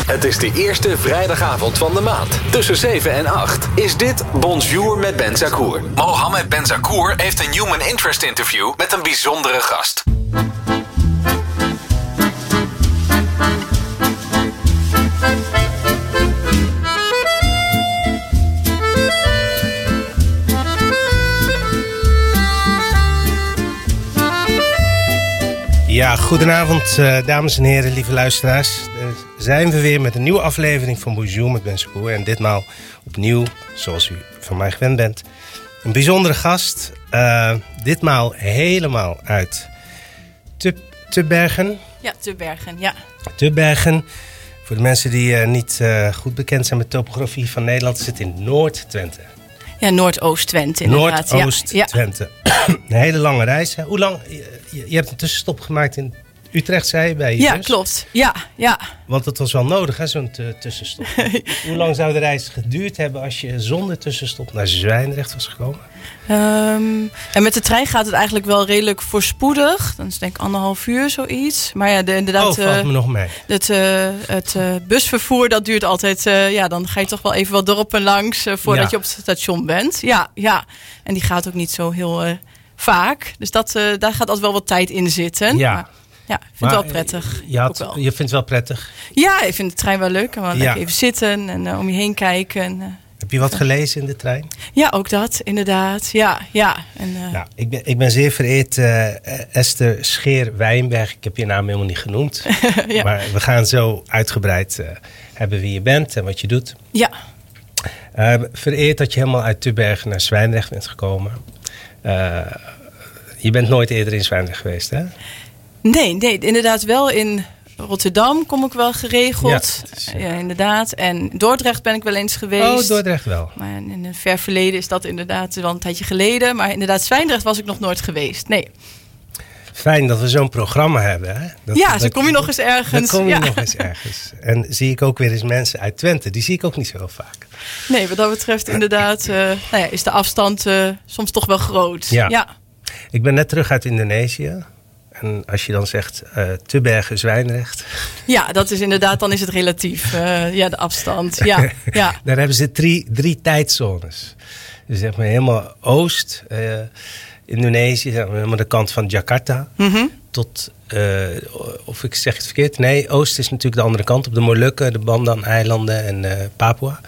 Het is de eerste vrijdagavond van de maand. Tussen 7 en 8 is dit Bonjour met Benzakour. Mohammed Benzakour heeft een human interest interview met een bijzondere gast. Ja, goedenavond dames en heren, lieve luisteraars. Zijn we weer met een nieuwe aflevering van Bonjour met Benzakour. En ditmaal opnieuw, zoals u van mij gewend bent, een bijzondere gast. Ditmaal helemaal uit Tubbergen. Ja, Tubbergen, ja. Tubbergen. Voor de mensen die niet goed bekend zijn met topografie van Nederland, zit in Noord-Twente. Ja, Noordoost-Twente inderdaad. Noordoost-Twente. Ja. Een hele lange reis. Hè? Hoe lang? Je hebt een tussenstop gemaakt in Utrecht, zei je, bij je zus. Klopt. Ja. Want dat was wel nodig, hè, zo'n tussenstop. Hoe lang zou de reis geduurd hebben als je zonder tussenstop naar Zwijndrecht was gekomen? En met de trein gaat het eigenlijk wel redelijk voorspoedig. Dan is het denk ik 1,5 uur zoiets. Maar ja, inderdaad. Valt me nog mee. Het busvervoer, dat duurt altijd. Dan ga je toch wel even wat dorpen langs voordat je op het station bent. Ja. En die gaat ook niet zo heel vaak. Dus daar gaat altijd wel wat tijd in zitten. Ja. Maar, ik vind het wel prettig. Je vindt het wel prettig? Ja, ik vind de trein wel leuk. En wel lekker even zitten en om je heen kijken. Heb je wat gelezen in de trein? Ja, ook dat, inderdaad. Ja. En, ik ben zeer vereerd Esther Scheer-Wijnberg. Ik heb je naam helemaal niet genoemd. Ja. Maar we gaan zo uitgebreid hebben wie je bent en wat je doet. Ja. Vereerd dat je helemaal uit Tubbergen naar Zwijndrecht bent gekomen. Je bent nooit eerder in Zwijndrecht geweest, hè? Nee, inderdaad wel in Rotterdam kom ik wel geregeld. Ja, inderdaad. En Dordrecht ben ik wel eens geweest. Oh, Dordrecht wel. Maar in een ver verleden is dat inderdaad wel een tijdje geleden. Maar inderdaad, Zwijndrecht was ik nog nooit geweest. Nee. Fijn dat we zo'n programma hebben, hè? Zo kom je nog eens ergens. Dan kom je nog eens ergens. En zie ik ook weer eens mensen uit Twente. Die zie ik ook niet zo heel vaak. Nee, wat dat betreft inderdaad is de afstand soms toch wel groot. Ja. Ik ben net terug uit Indonesië. En als je dan zegt Tubbergen, Zwijndrecht. Ja, dat is inderdaad, dan is het relatief. De afstand. Ja. Daar hebben ze drie tijdzones. Dus zeg maar helemaal oost, Indonesië, helemaal de kant van Jakarta. Mm-hmm. Tot, of ik zeg het verkeerd. Nee, oost is natuurlijk de andere kant. Op de Molukken, de Bandan-eilanden en Papua.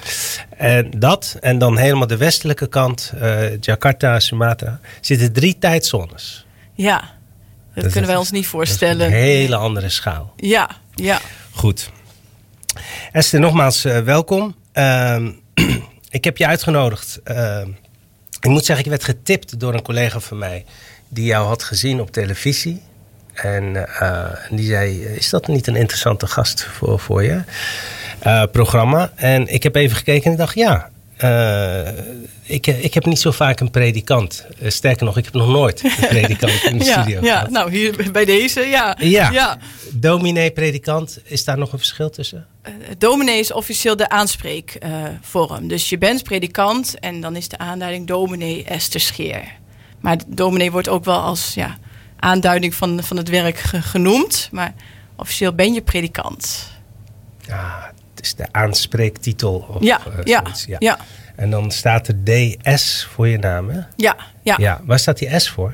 En dan helemaal de westelijke kant, Jakarta, Sumatra. Zitten 3 tijdzones. Ja. Dat kunnen wij ons niet voorstellen. Dat is een hele andere schaal. Ja. Goed. Esther, nogmaals welkom. Ik heb je uitgenodigd. Ik moet zeggen, ik werd getipt door een collega van mij die jou had gezien op televisie. En die zei, is dat niet een interessante gast voor je programma? En ik heb even gekeken en ik dacht, ja. Ik heb niet zo vaak een predikant. Sterker nog, ik heb nog nooit een predikant in de studio gehad. Nou hier bij deze, ja. Dominee, predikant, is daar nog een verschil tussen? Dominee is officieel de aanspreekvorm. Dus je bent predikant en dan is de aanduiding dominee Esther Scheer. Maar dominee wordt ook wel als aanduiding van het werk genoemd. Maar officieel ben je predikant. Het is de aanspreektitel of zoiets. Ja. En dan staat er DS voor je naam, hè? Ja. Waar staat die S voor?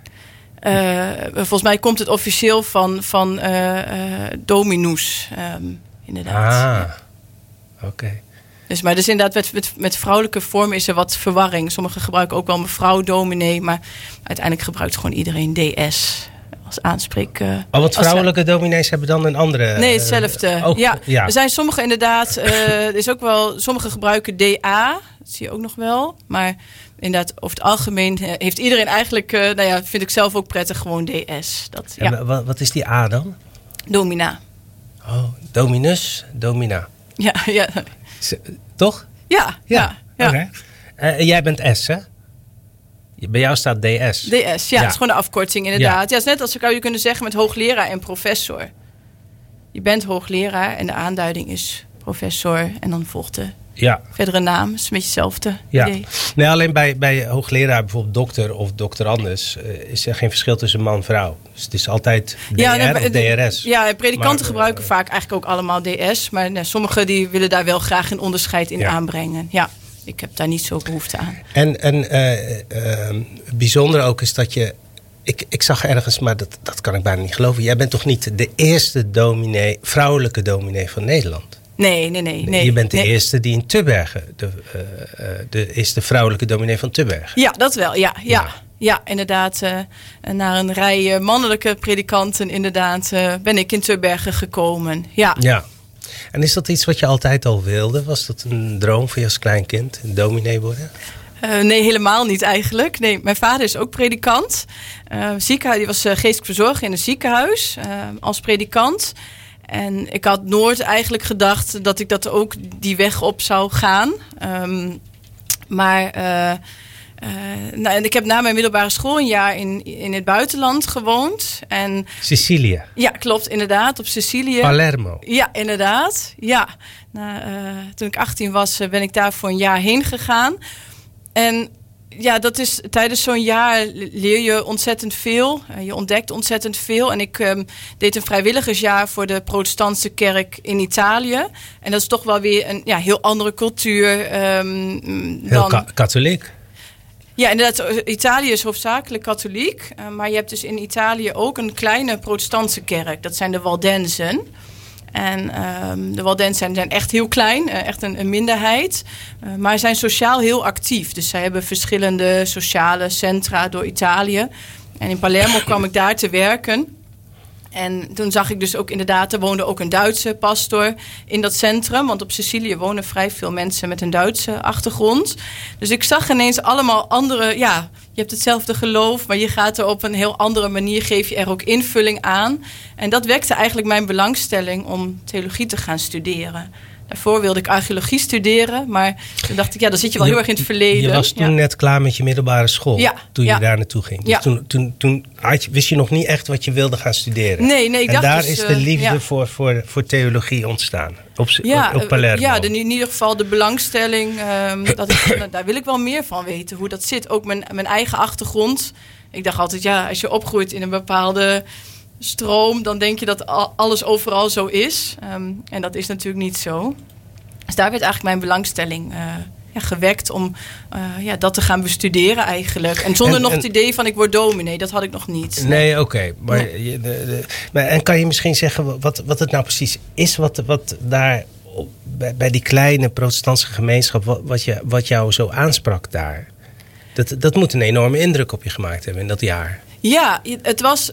Volgens mij komt het officieel van Dominus, inderdaad. Oké. Dus inderdaad, met vrouwelijke vorm is er wat verwarring. Sommigen gebruiken ook wel mevrouw dominee, maar uiteindelijk gebruikt gewoon iedereen DS als aanspreek. Want vrouwelijke dominees hebben dan een andere... Nee, hetzelfde. Er zijn sommige inderdaad, er is ook wel, sommigen gebruiken DA, dat zie je ook nog wel. Maar inderdaad, over het algemeen heeft iedereen eigenlijk, vind ik zelf ook prettig, gewoon DS. Wat is die A dan? Domina. Oh, dominus, domina. Ja. Toch? Ja. Okay. Jij bent S, hè? Bij jou staat DS. DS, dat is gewoon de afkorting inderdaad. Ja, het is net als zou je kunnen zeggen met hoogleraar en professor. Je bent hoogleraar en de aanduiding is professor en dan volgt de verdere naam. Het is een beetje hetzelfde idee. Nee, alleen bij hoogleraar, bijvoorbeeld dokter of doctorandus, is er geen verschil tussen man en vrouw. Dus het is altijd DR of DRS. Ja, predikanten gebruiken vaak eigenlijk ook allemaal DS. Maar sommigen die willen daar wel graag een onderscheid in aanbrengen. Ja, ik heb daar niet zo behoefte aan. En bijzonder ook is dat je... Ik zag ergens, maar dat kan ik bijna niet geloven. Jij bent toch niet de eerste vrouwelijke dominee van Nederland? Nee. Je bent de eerste die in Tubbergen, is de vrouwelijke dominee van Tubbergen. Ja, dat wel, ja, inderdaad. Naar een rij mannelijke predikanten inderdaad ben ik in Tubbergen gekomen. Ja. En is dat iets wat je altijd al wilde? Was dat een droom voor je als klein kind, een dominee worden? Nee, helemaal niet eigenlijk. Nee, mijn vader is ook predikant. Die was geestelijk verzorger in een ziekenhuis als predikant. En ik had nooit eigenlijk gedacht dat ik dat ook die weg op zou gaan. En ik heb na mijn middelbare school een jaar in het buitenland gewoond. En Sicilië? Ja, klopt, inderdaad, op Sicilië. Palermo? Ja, inderdaad. Ja. Toen ik 18 was, ben ik daar voor een jaar heen gegaan. En ja, dat is tijdens zo'n jaar leer je ontzettend veel. Je ontdekt ontzettend veel. En ik deed een vrijwilligersjaar voor de protestantse kerk in Italië. En dat is toch wel weer een heel andere cultuur. Heel katholiek. Ja, inderdaad. Italië is hoofdzakelijk katholiek. Maar je hebt dus in Italië ook een kleine protestantse kerk. Dat zijn de Waldenzen. En de Waldenzen zijn echt heel klein, echt een minderheid. Maar zijn sociaal heel actief. Dus zij hebben verschillende sociale centra door Italië. En in Palermo kwam ik daar te werken. En toen zag ik dus ook inderdaad, er woonde ook een Duitse pastor in dat centrum. Want op Sicilië wonen vrij veel mensen met een Duitse achtergrond. Dus ik zag ineens allemaal andere... Ja, je hebt hetzelfde geloof, maar je gaat er op een heel andere manier, geef je er ook invulling aan. En dat wekte eigenlijk mijn belangstelling om theologie te gaan studeren. Daarvoor wilde ik archeologie studeren, maar toen dacht ik, dan zit je wel heel erg in het verleden. Je was toen net klaar met je middelbare school, toen je daar naartoe ging. Dus toen wist je nog niet echt wat je wilde gaan studeren. Nee, ik dacht daar dus, is de liefde voor theologie ontstaan, op Palermo. Ja, in ieder geval de belangstelling, daar wil ik wel meer van weten, hoe dat zit. Ook mijn eigen achtergrond. Ik dacht altijd, als je opgroeit in een bepaalde stroom, dan denk je dat alles overal zo is. En dat is natuurlijk niet zo. Dus daar werd eigenlijk mijn belangstelling gewekt om dat te gaan bestuderen eigenlijk. En zonder nog het idee van ik word dominee, dat had ik nog niet. Nee, oké. Maar en kan je misschien zeggen wat het nou precies is, wat daar bij die kleine protestantse gemeenschap, wat jou zo aansprak daar? Dat moet een enorme indruk op je gemaakt hebben in dat jaar. Ja, het was...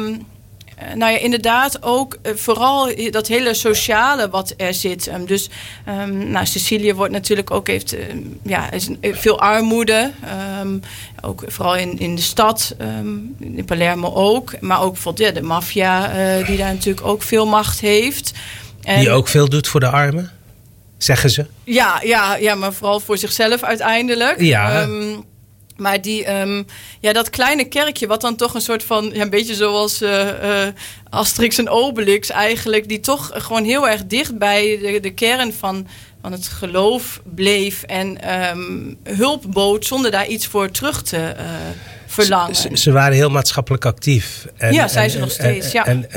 inderdaad ook vooral dat hele sociale wat er zit. Sicilië wordt natuurlijk ook is veel armoede. Ook vooral in de stad, in Palermo ook. Maar ook bijvoorbeeld de maffia die daar natuurlijk ook veel macht heeft. Die ook veel doet voor de armen, zeggen ze. Ja, maar vooral voor zichzelf uiteindelijk. Ja. Maar dat kleine kerkje, wat dan toch een soort van, een beetje zoals Asterix en Obelix eigenlijk, die toch gewoon heel erg dicht bij de kern van het geloof bleef en hulp bood zonder daar iets voor terug te verlangen. Ze waren heel maatschappelijk actief. Zijn ze nog steeds,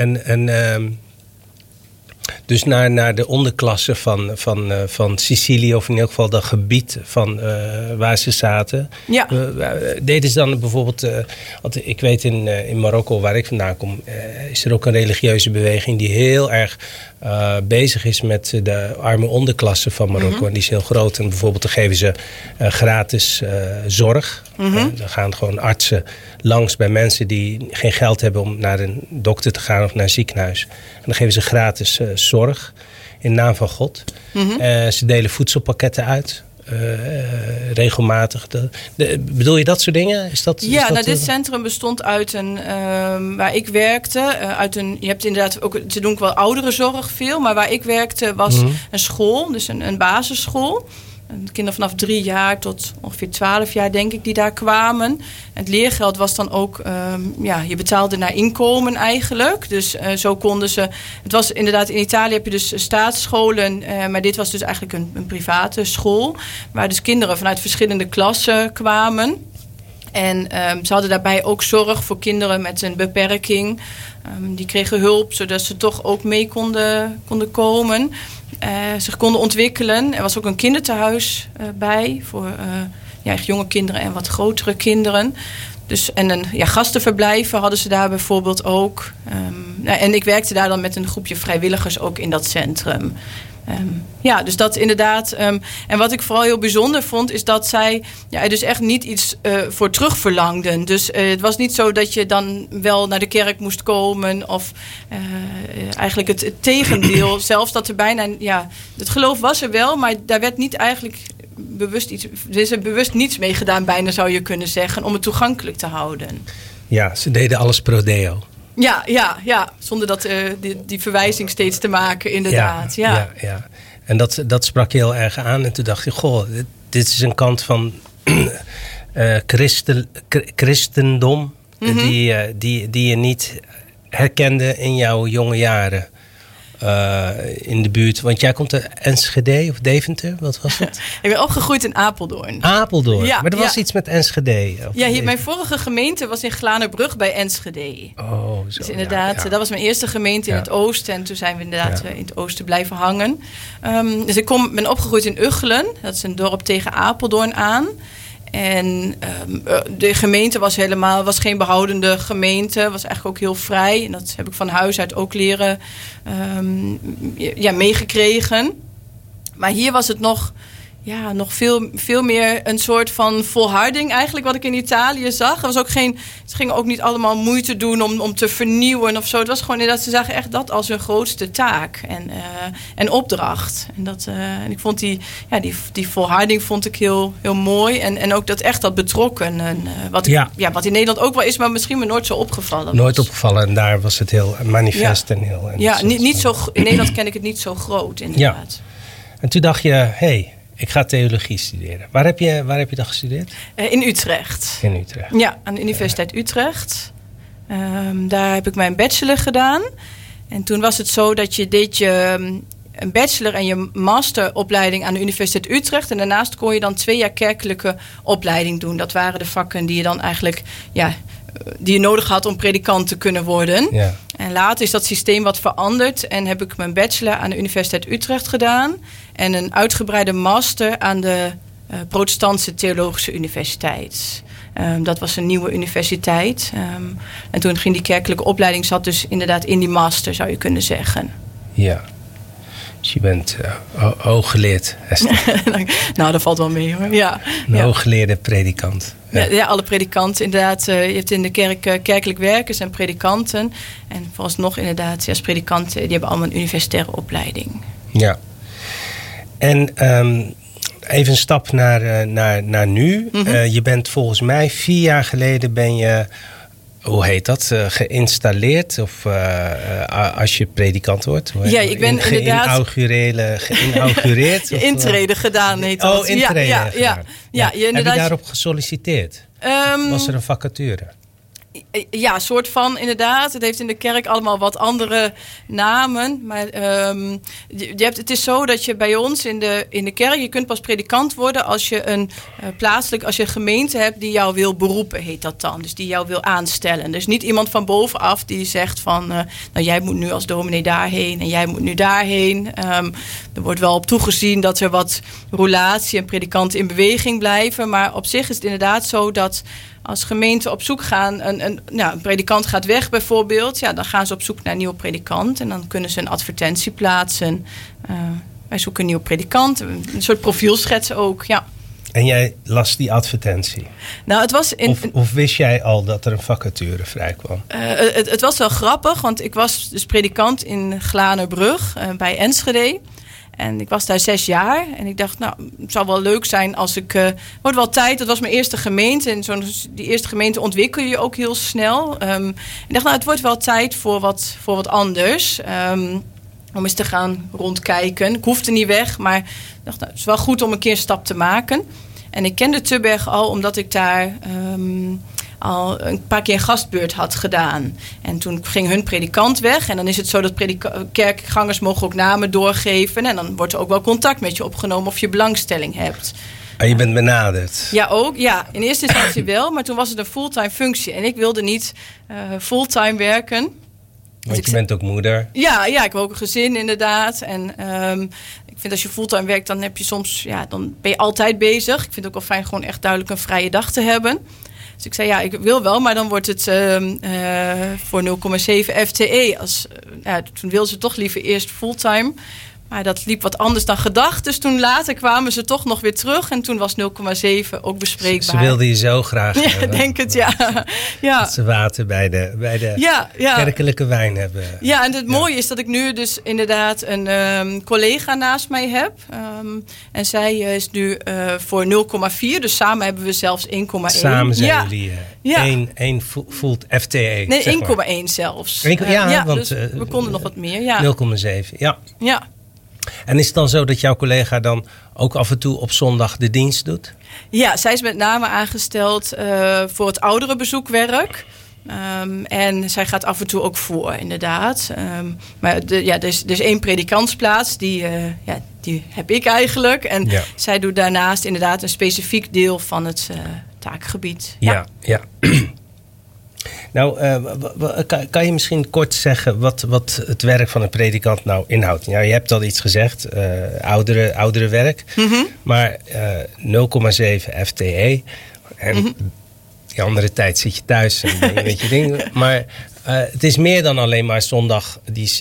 Dus naar de onderklasse van Sicilië, of in ieder geval dat gebied van waar ze zaten. Ja. Deden ze dan bijvoorbeeld, want ik weet in Marokko, waar ik vandaan kom, is er ook een religieuze beweging die heel erg bezig is met de arme onderklasse van Marokko. Mm-hmm. En die is heel groot. En bijvoorbeeld dan geven ze gratis zorg. Mm-hmm. Dan gaan gewoon artsen langs bij mensen die geen geld hebben om naar een dokter te gaan of naar een ziekenhuis. En dan geven ze gratis zorg in naam van God. Mm-hmm. Ze delen voedselpakketten uit. Regelmatig. Bedoel je dat soort dingen? Dit centrum bestond uit waar ik werkte, je hebt inderdaad ook, ze doen ook wel ouderenzorg veel, maar waar ik werkte was een school, dus een basisschool. Kinderen vanaf 3 jaar tot ongeveer 12 jaar, denk ik, die daar kwamen. En het leergeld was dan ook... je betaalde naar inkomen eigenlijk. Dus zo konden ze... Het was inderdaad... In Italië heb je dus staatsscholen. Maar dit was dus eigenlijk een private school. Waar dus kinderen vanuit verschillende klassen kwamen. En ze hadden daarbij ook zorg voor kinderen met een beperking. Die kregen hulp, zodat ze toch ook mee konden komen. Zich konden ontwikkelen. Er was ook een kindertehuis bij voor echt jonge kinderen en wat grotere kinderen. Dus, en gastenverblijven hadden ze daar bijvoorbeeld ook. En ik werkte daar dan met een groepje vrijwilligers ook in dat centrum. Dus dat inderdaad. En wat ik vooral heel bijzonder vond, is dat zij er dus echt niet iets voor terug verlangden. Dus het was niet zo dat je dan wel naar de kerk moest komen. Of eigenlijk het tegendeel. Zelfs dat er bijna... het geloof was er wel, maar daar werd niet eigenlijk bewust niets mee gedaan, bijna zou je kunnen zeggen, om het toegankelijk te houden. Ja, ze deden alles pro deo. Ja. Zonder dat die verwijzing steeds te maken, inderdaad. Ja. En dat sprak je heel erg aan. En toen dacht je, goh, dit is een kant van christendom... Mm-hmm. die je niet herkende in jouw jonge jaren. In de buurt. Want jij komt uit Enschede of Deventer? Wat was het? Ik ben opgegroeid in Apeldoorn. Apeldoorn? Ja, maar er was iets met Enschede. Mijn vorige gemeente was in Glanerbrug bij Enschede. Oh, zo. Dus inderdaad, dat was mijn eerste gemeente in het oosten. En toen zijn we inderdaad in het oosten blijven hangen. Dus ik ben opgegroeid in Uggelen. Dat is een dorp tegen Apeldoorn aan. En de gemeente was geen behoudende gemeente. Was eigenlijk ook heel vrij. En dat heb ik van huis uit ook leren meegekregen. Maar hier was het nog veel meer een soort van volharding eigenlijk wat ik in Italië zag. Ze gingen ook niet allemaal moeite doen om te vernieuwen of zo. Het was gewoon inderdaad, ze zagen echt dat als hun grootste taak en opdracht. En ik vond die volharding vond ik heel, heel mooi. En ook dat betrokken. Wat in Nederland ook wel is, maar misschien me nooit zo opgevallen was. Nooit opgevallen en daar was het heel manifest en heel... niet zo, in Nederland ken ik het niet zo groot inderdaad. Ja. En toen dacht je, ik ga theologie studeren. Waar heb je dat gestudeerd? In Utrecht. In Utrecht? Ja, aan de Universiteit Utrecht. Daar heb ik mijn bachelor gedaan. En toen was het zo dat je deed een bachelor en je masteropleiding aan de Universiteit Utrecht. En daarnaast kon je dan 2 jaar kerkelijke opleiding doen. Dat waren de vakken die je dan eigenlijk... die je nodig had om predikant te kunnen worden. Ja. En later is dat systeem wat veranderd. En heb ik mijn bachelor aan de Universiteit Utrecht gedaan. En een uitgebreide master aan de Protestantse Theologische Universiteit. Dat was een nieuwe universiteit. En toen ging die kerkelijke opleiding zat dus inderdaad in die master, zou je kunnen zeggen. Ja. Dus je bent hooggeleerd, Esther. Nou, dat valt wel mee hoor. Ja. Een hooggeleerde predikant. Ja, alle predikanten inderdaad. Je hebt in de kerk kerkelijk werkers en predikanten. En vooralsnog inderdaad, als predikanten, die hebben allemaal een universitaire opleiding. Ja. En even een stap naar nu. Mm-hmm. Je bent volgens mij 4 jaar geleden ben je... Hoe heet dat? Geïnstalleerd? Of als je predikant wordt? Ja, ik ben inderdaad... Geïnaugureerd? Intrede gedaan heet dat. Oh, intrede gedaan. Ja, heb je daarop gesolliciteerd? Was er een vacature? Ja, soort van inderdaad. Het heeft in de kerk allemaal wat andere namen. Maar het is zo dat je bij ons in de kerk... je kunt pas predikant worden als je een gemeente hebt... die jou wil beroepen, heet dat dan. Dus die jou wil aanstellen. Dus niet iemand van bovenaf die zegt van... jij moet nu als dominee daarheen en jij moet nu daarheen. Er wordt wel op toegezien dat er wat roulatie en predikanten in beweging blijven. Maar op zich is het inderdaad zo dat... Als gemeenten op zoek gaan, een predikant gaat weg bijvoorbeeld... dan gaan ze op zoek naar een nieuwe predikant... en dan kunnen ze een advertentie plaatsen. Wij zoeken een nieuwe predikant, een soort profielschets ook, ja. En jij las die advertentie? Nou, het was of wist jij al dat er een vacature vrijkwam? Het was wel grappig, want ik was dus predikant in Glanerbrug bij Enschede... En ik was daar 6 jaar. En ik dacht, het zou wel leuk zijn als ik... wordt wel tijd, dat was mijn eerste gemeente. En die eerste gemeente ontwikkel je ook heel snel. Ik dacht, het wordt wel tijd voor wat anders. om eens te gaan rondkijken. Ik hoefde niet weg, maar ik dacht, het is wel goed om een keer een stap te maken. En ik kende Tubbergen al omdat ik daar al een paar keer een gastbeurt had gedaan. En toen ging hun predikant weg. En dan is het zo dat kerkgangers mogen ook namen doorgeven. En dan wordt er ook wel contact met je opgenomen of je belangstelling hebt. Je bent benaderd. Ja, ook. Ja, in eerste instantie wel. Maar toen was het een fulltime functie. En ik wilde niet fulltime werken. Want je bent ook moeder. Ja, ik heb ook een gezin inderdaad. En ik vind als je fulltime werkt, dan heb je soms, dan ben je altijd bezig. Ik vind het ook wel fijn gewoon echt duidelijk een vrije dag te hebben. Dus ik zei, ik wil wel, maar dan wordt het voor 0,7 FTE. Toen wilden ze toch liever eerst fulltime. Maar dat liep wat anders dan gedacht. Dus toen later kwamen ze toch nog weer terug. En toen was 0,7 ook bespreekbaar. Ze wilden je zo graag hebben. Ja, denk het, ja. Dat ze water bij de kerkelijke wijn hebben. Ja, en het mooie is dat ik nu dus inderdaad een collega naast mij heb. En zij is nu voor 0,4. Dus samen hebben we zelfs 1,1. Samen zijn jullie 1 voelt FTE. Nee, 1,1 zelfs. Want dus we konden nog wat meer. Ja. 0,7, ja. Ja. En is het dan zo dat jouw collega dan ook af en toe op zondag de dienst doet? Ja, zij is met name aangesteld voor het ouderenbezoekwerk. En zij gaat af en toe ook voor, inderdaad. Maar er is 1 predikantsplaats, die heb ik eigenlijk. En zij doet daarnaast inderdaad een specifiek deel van het taakgebied. Ja. Nou, kan je misschien kort zeggen wat het werk van een predikant nou inhoudt? Ja, je hebt al iets gezegd, ouderenwerk. Mm-hmm. Maar 0,7 FTE. En die andere tijd zit je thuis en ben je met je dingen. Maar het is meer dan alleen maar zondag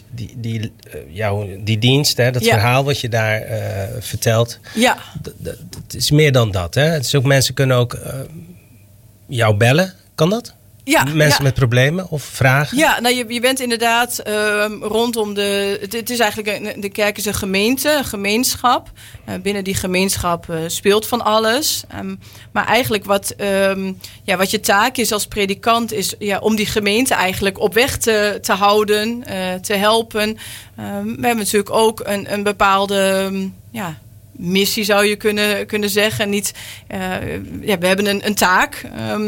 die dienst, hè, dat verhaal wat je daar vertelt. Ja. Het is meer dan dat. Hè? Het is ook, mensen kunnen ook jou bellen. Kan dat? Ja, mensen met problemen of vragen? Ja, nou je bent inderdaad rondom het is eigenlijk de kerk is een gemeente, een gemeenschap. Binnen die gemeenschap speelt van alles. Maar eigenlijk wat je taak is als predikant is om die gemeente eigenlijk op weg te houden, te helpen. We hebben natuurlijk ook een bepaalde missie, zou je kunnen zeggen. We hebben een taak.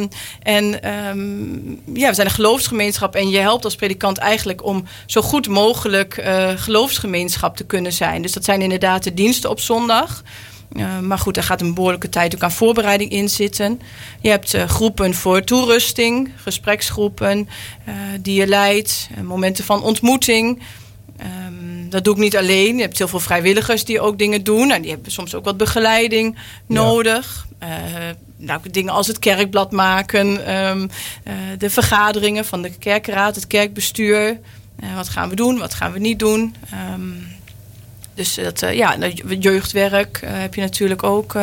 We zijn een geloofsgemeenschap. En je helpt als predikant eigenlijk om zo goed mogelijk geloofsgemeenschap te kunnen zijn. Dus dat zijn inderdaad de diensten op zondag. Maar goed, daar gaat een behoorlijke tijd ook aan voorbereiding in zitten. Je hebt groepen voor toerusting, gespreksgroepen die je leidt, momenten van ontmoeting. Dat doe ik niet alleen. Je hebt heel veel vrijwilligers die ook dingen doen. En die hebben soms ook wat begeleiding nodig. Dingen als het kerkblad maken. De vergaderingen van de kerkraad, het kerkbestuur. Wat gaan we doen, wat gaan we niet doen. Dus jeugdwerk heb je natuurlijk ook.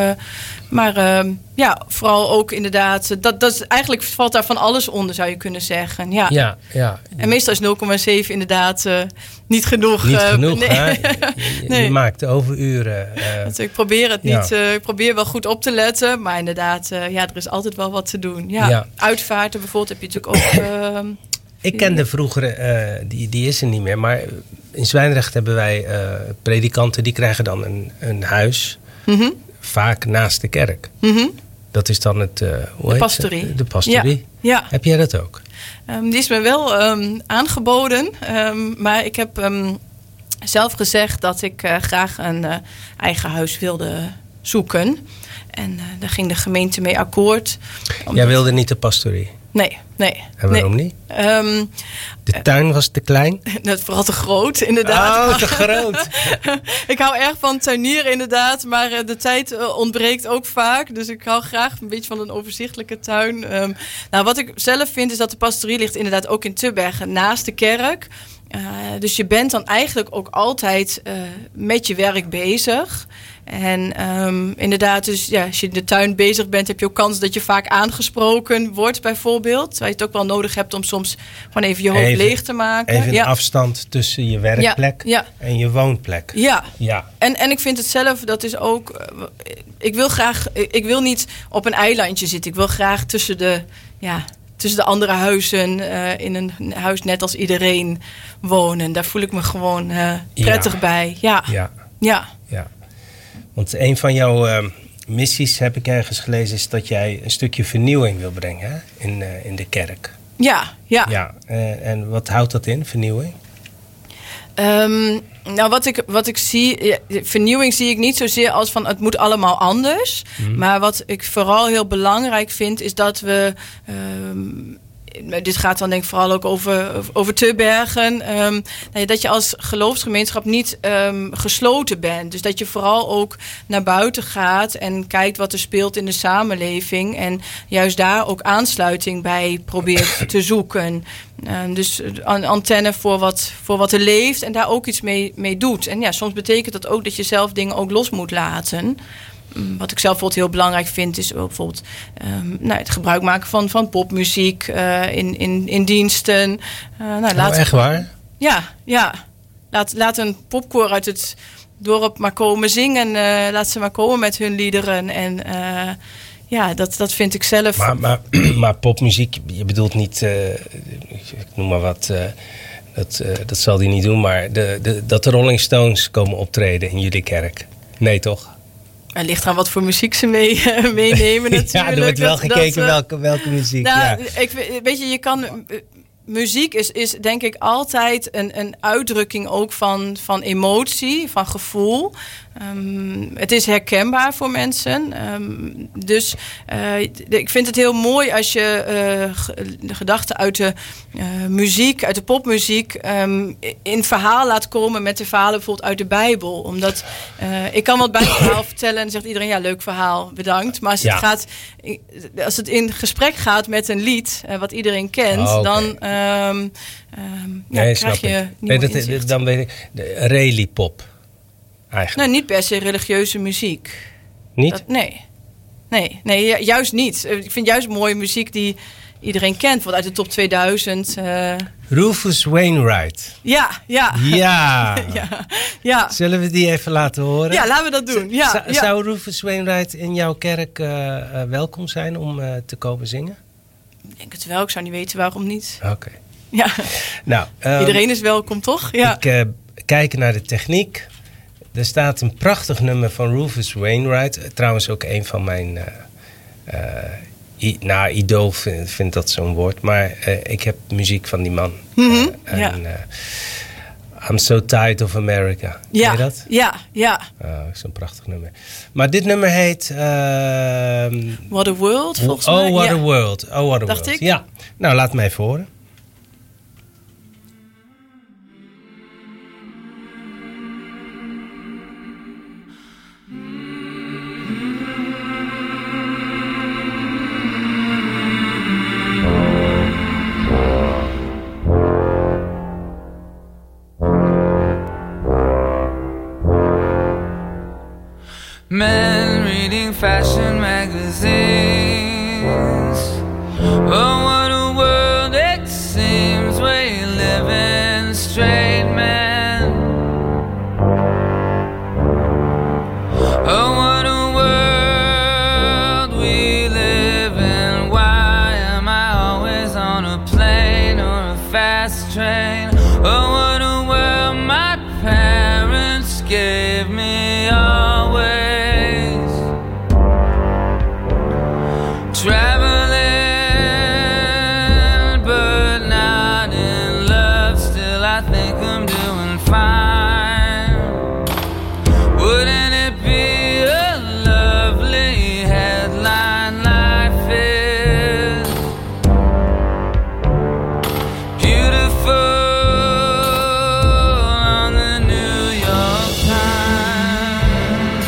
Vooral ook inderdaad. Dat is, eigenlijk valt daar van alles onder, zou je kunnen zeggen. Ja. En meestal is 0,7 inderdaad niet genoeg. Niet genoeg, hè? Je maakt overuren. Ik probeer het niet. Ik probeer wel goed op te letten. Maar inderdaad, er is altijd wel wat te doen. Ja. Uitvaarten bijvoorbeeld heb je natuurlijk ook. Ik kende vroeger, die is er niet meer, maar in Zwijndrecht hebben wij predikanten, die krijgen dan een huis, vaak naast de kerk. Mm-hmm. Dat is dan de pastorie. De pastorie. Ja. Heb jij dat ook? Die is me wel aangeboden, maar ik heb zelf gezegd dat ik graag een eigen huis wilde zoeken. En daar ging de gemeente mee akkoord. Jij wilde niet de pastorie? Nee. En waarom niet? De tuin was te klein? Vooral te groot, inderdaad. Oh, te groot. Ik hou erg van tuinieren, inderdaad. Maar de tijd ontbreekt ook vaak. Dus ik hou graag een beetje van een overzichtelijke tuin. Wat ik zelf vind is dat de pastorie ligt inderdaad ook in Tubbergen naast de kerk. Dus je bent dan eigenlijk ook altijd met je werk bezig. En inderdaad, dus als je in de tuin bezig bent, heb je ook kans dat je vaak aangesproken wordt, bijvoorbeeld. Terwijl je het ook wel nodig hebt om soms gewoon even je hoofd leeg te maken. Even een afstand tussen je werkplek en je woonplek. Ja. En ik vind het zelf, dat is ook. Ik wil niet op een eilandje zitten. Ik wil graag tussen tussen de andere huizen in een huis net als iedereen wonen. Daar voel ik me gewoon prettig bij. Ja. Want een van jouw missies, heb ik ergens gelezen, is dat jij een stukje vernieuwing wil brengen, hè? In de kerk. Ja. En wat houdt dat in, vernieuwing? Nou, wat ik zie, vernieuwing zie ik niet zozeer als van het moet allemaal anders. Maar wat ik vooral heel belangrijk vind, is dat we... dit gaat dan denk ik vooral ook over Teubergen. Dat je als geloofsgemeenschap niet gesloten bent. Dus dat je vooral ook naar buiten gaat en kijkt wat er speelt in de samenleving. En juist daar ook aansluiting bij probeert te zoeken. Dus een antenne voor wat er leeft en daar ook iets mee doet. En ja, soms betekent dat ook dat je zelf dingen ook los moet laten. Wat ik zelf bijvoorbeeld heel belangrijk vind, is bijvoorbeeld het gebruik maken van popmuziek in diensten. Echt waar? Ja. Laat een popkoor uit het dorp maar komen zingen. Laat ze maar komen met hun liederen. En dat vind ik zelf. Maar popmuziek, je bedoelt niet, ik noem maar wat. Dat zal hij niet doen, maar dat de Rolling Stones komen optreden in jullie kerk. Nee, toch? Het ligt aan wat voor muziek ze meenemen natuurlijk. Ja, er wordt wel gekeken welke muziek. Weet je, je kan... Muziek is denk ik altijd een uitdrukking ook van emotie, van gevoel. Het is herkenbaar voor mensen. Dus ik vind het heel mooi als je de gedachten uit de muziek, uit de popmuziek, in verhaal laat komen met de verhalen bijvoorbeeld uit de Bijbel. Omdat ik kan wat Bijbelverhaal vertellen en dan zegt iedereen, ja, leuk verhaal, bedankt. Maar als het in gesprek gaat met een lied, wat iedereen kent, dan krijg je nieuwe inzicht. Dan weet ik, relipop. Eigenlijk. Nou, niet per se religieuze muziek. Niet? Nee, juist niet. Ik vind juist mooie muziek die iedereen kent. Bijvoorbeeld uit de top 2000. Rufus Wainwright. Ja. Zullen we die even laten horen? Ja, laten we dat doen. Zou Rufus Wainwright in jouw kerk welkom zijn om te komen zingen? Ik denk het wel. Ik zou niet weten waarom niet. Oké. Ja. Nou, iedereen is welkom, toch? Ja. Ik kijk naar de techniek. Er staat een prachtig nummer van Rufus Wainwright. Trouwens ook een van mijn... idool vind dat zo'n woord. Maar ik heb muziek van die man. I'm So Tired of America. Ken je dat? Ja. Zo'n prachtig nummer. Maar dit nummer heet... What a World, volgens mij. What a World. Oh, what a Dacht world. ik? Ja. Nou, laat me even horen. Men reading fashion magazines. Oh, what a world it seems we live in, straight men. Oh, what a world we live in. Why am I always on a plane or a fast train? Oh, what a world my parents gave me always. Traveling, but not in love. Still, I think I'm doing fine. Wouldn't it be a lovely headline? Life is beautiful on the New York Times.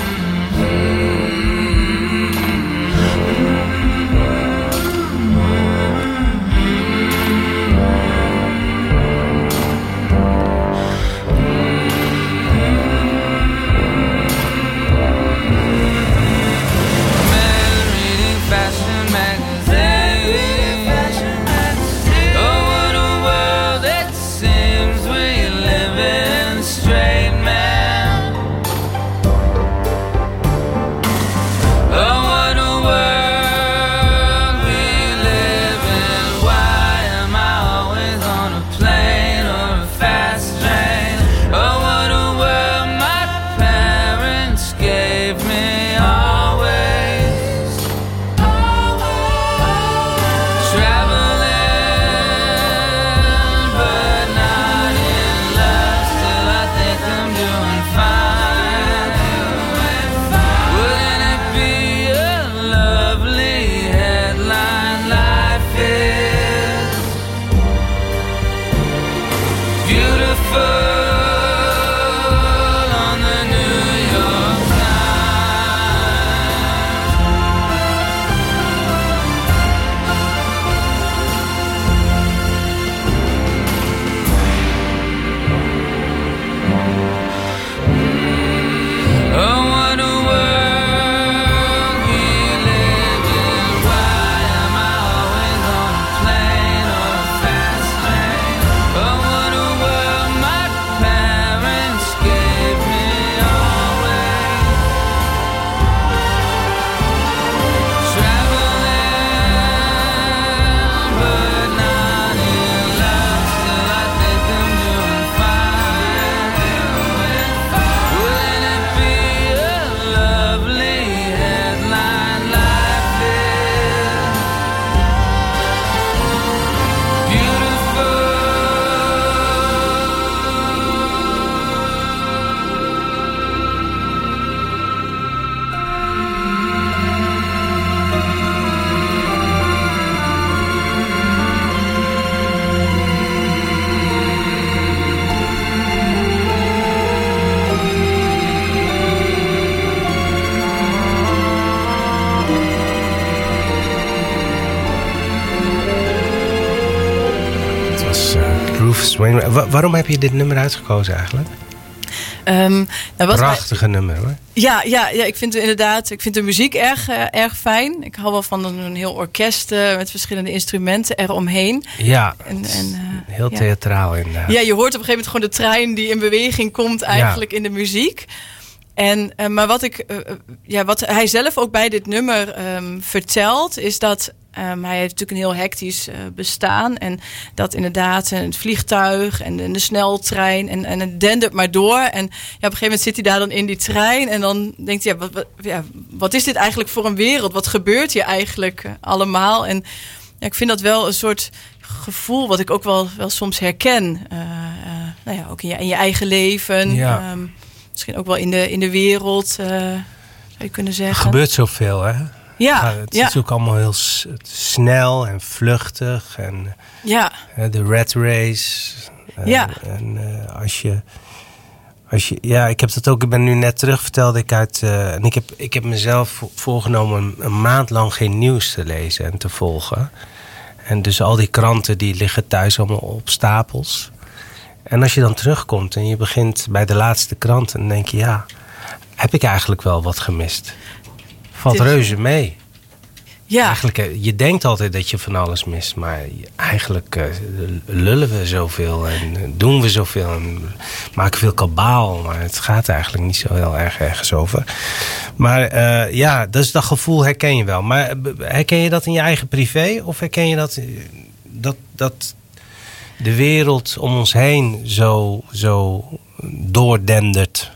Ernest Wainwright. Waarom heb je dit nummer uitgekozen eigenlijk? Prachtige nummer hoor. Ja, ik vind inderdaad, ik vind de muziek erg fijn. Ik hou wel van een heel orkest met verschillende instrumenten eromheen. Ja, heel theatraal inderdaad. Ja, je hoort op een gegeven moment gewoon de trein die in beweging komt eigenlijk in de muziek. Maar wat hij zelf ook bij dit nummer vertelt, is dat hij heeft natuurlijk een heel hectisch bestaan. En dat inderdaad het vliegtuig en de sneltrein en het dendert maar door. En op een gegeven moment zit hij daar dan in die trein. En dan denkt hij, wat is dit eigenlijk voor een wereld? Wat gebeurt hier eigenlijk allemaal? En ik vind dat wel een soort gevoel wat ik ook wel soms herken. Ook in je eigen leven. Ja. Misschien ook wel in de wereld, zou je kunnen zeggen. Er gebeurt zoveel, hè? Ja. Het is ook allemaal heel snel en vluchtig. En de rat race. En als je, ik heb dat ook. Ik ben nu net terug, vertelde ik uit. En ik heb mezelf voorgenomen een maand lang geen nieuws te lezen en te volgen. En dus al die kranten die liggen thuis allemaal op stapels. En als je dan terugkomt en je begint bij de laatste krant, dan denk je, heb ik eigenlijk wel wat gemist? Valt reuze mee. Ja. Eigenlijk, je denkt altijd dat je van alles mist, maar eigenlijk lullen we zoveel en doen we zoveel en maken veel kabaal, maar het gaat eigenlijk niet zo heel erg ergens over. Maar dus dat gevoel herken je wel. Maar herken je dat in je eigen privé of herken je dat de wereld om ons heen zo doordendert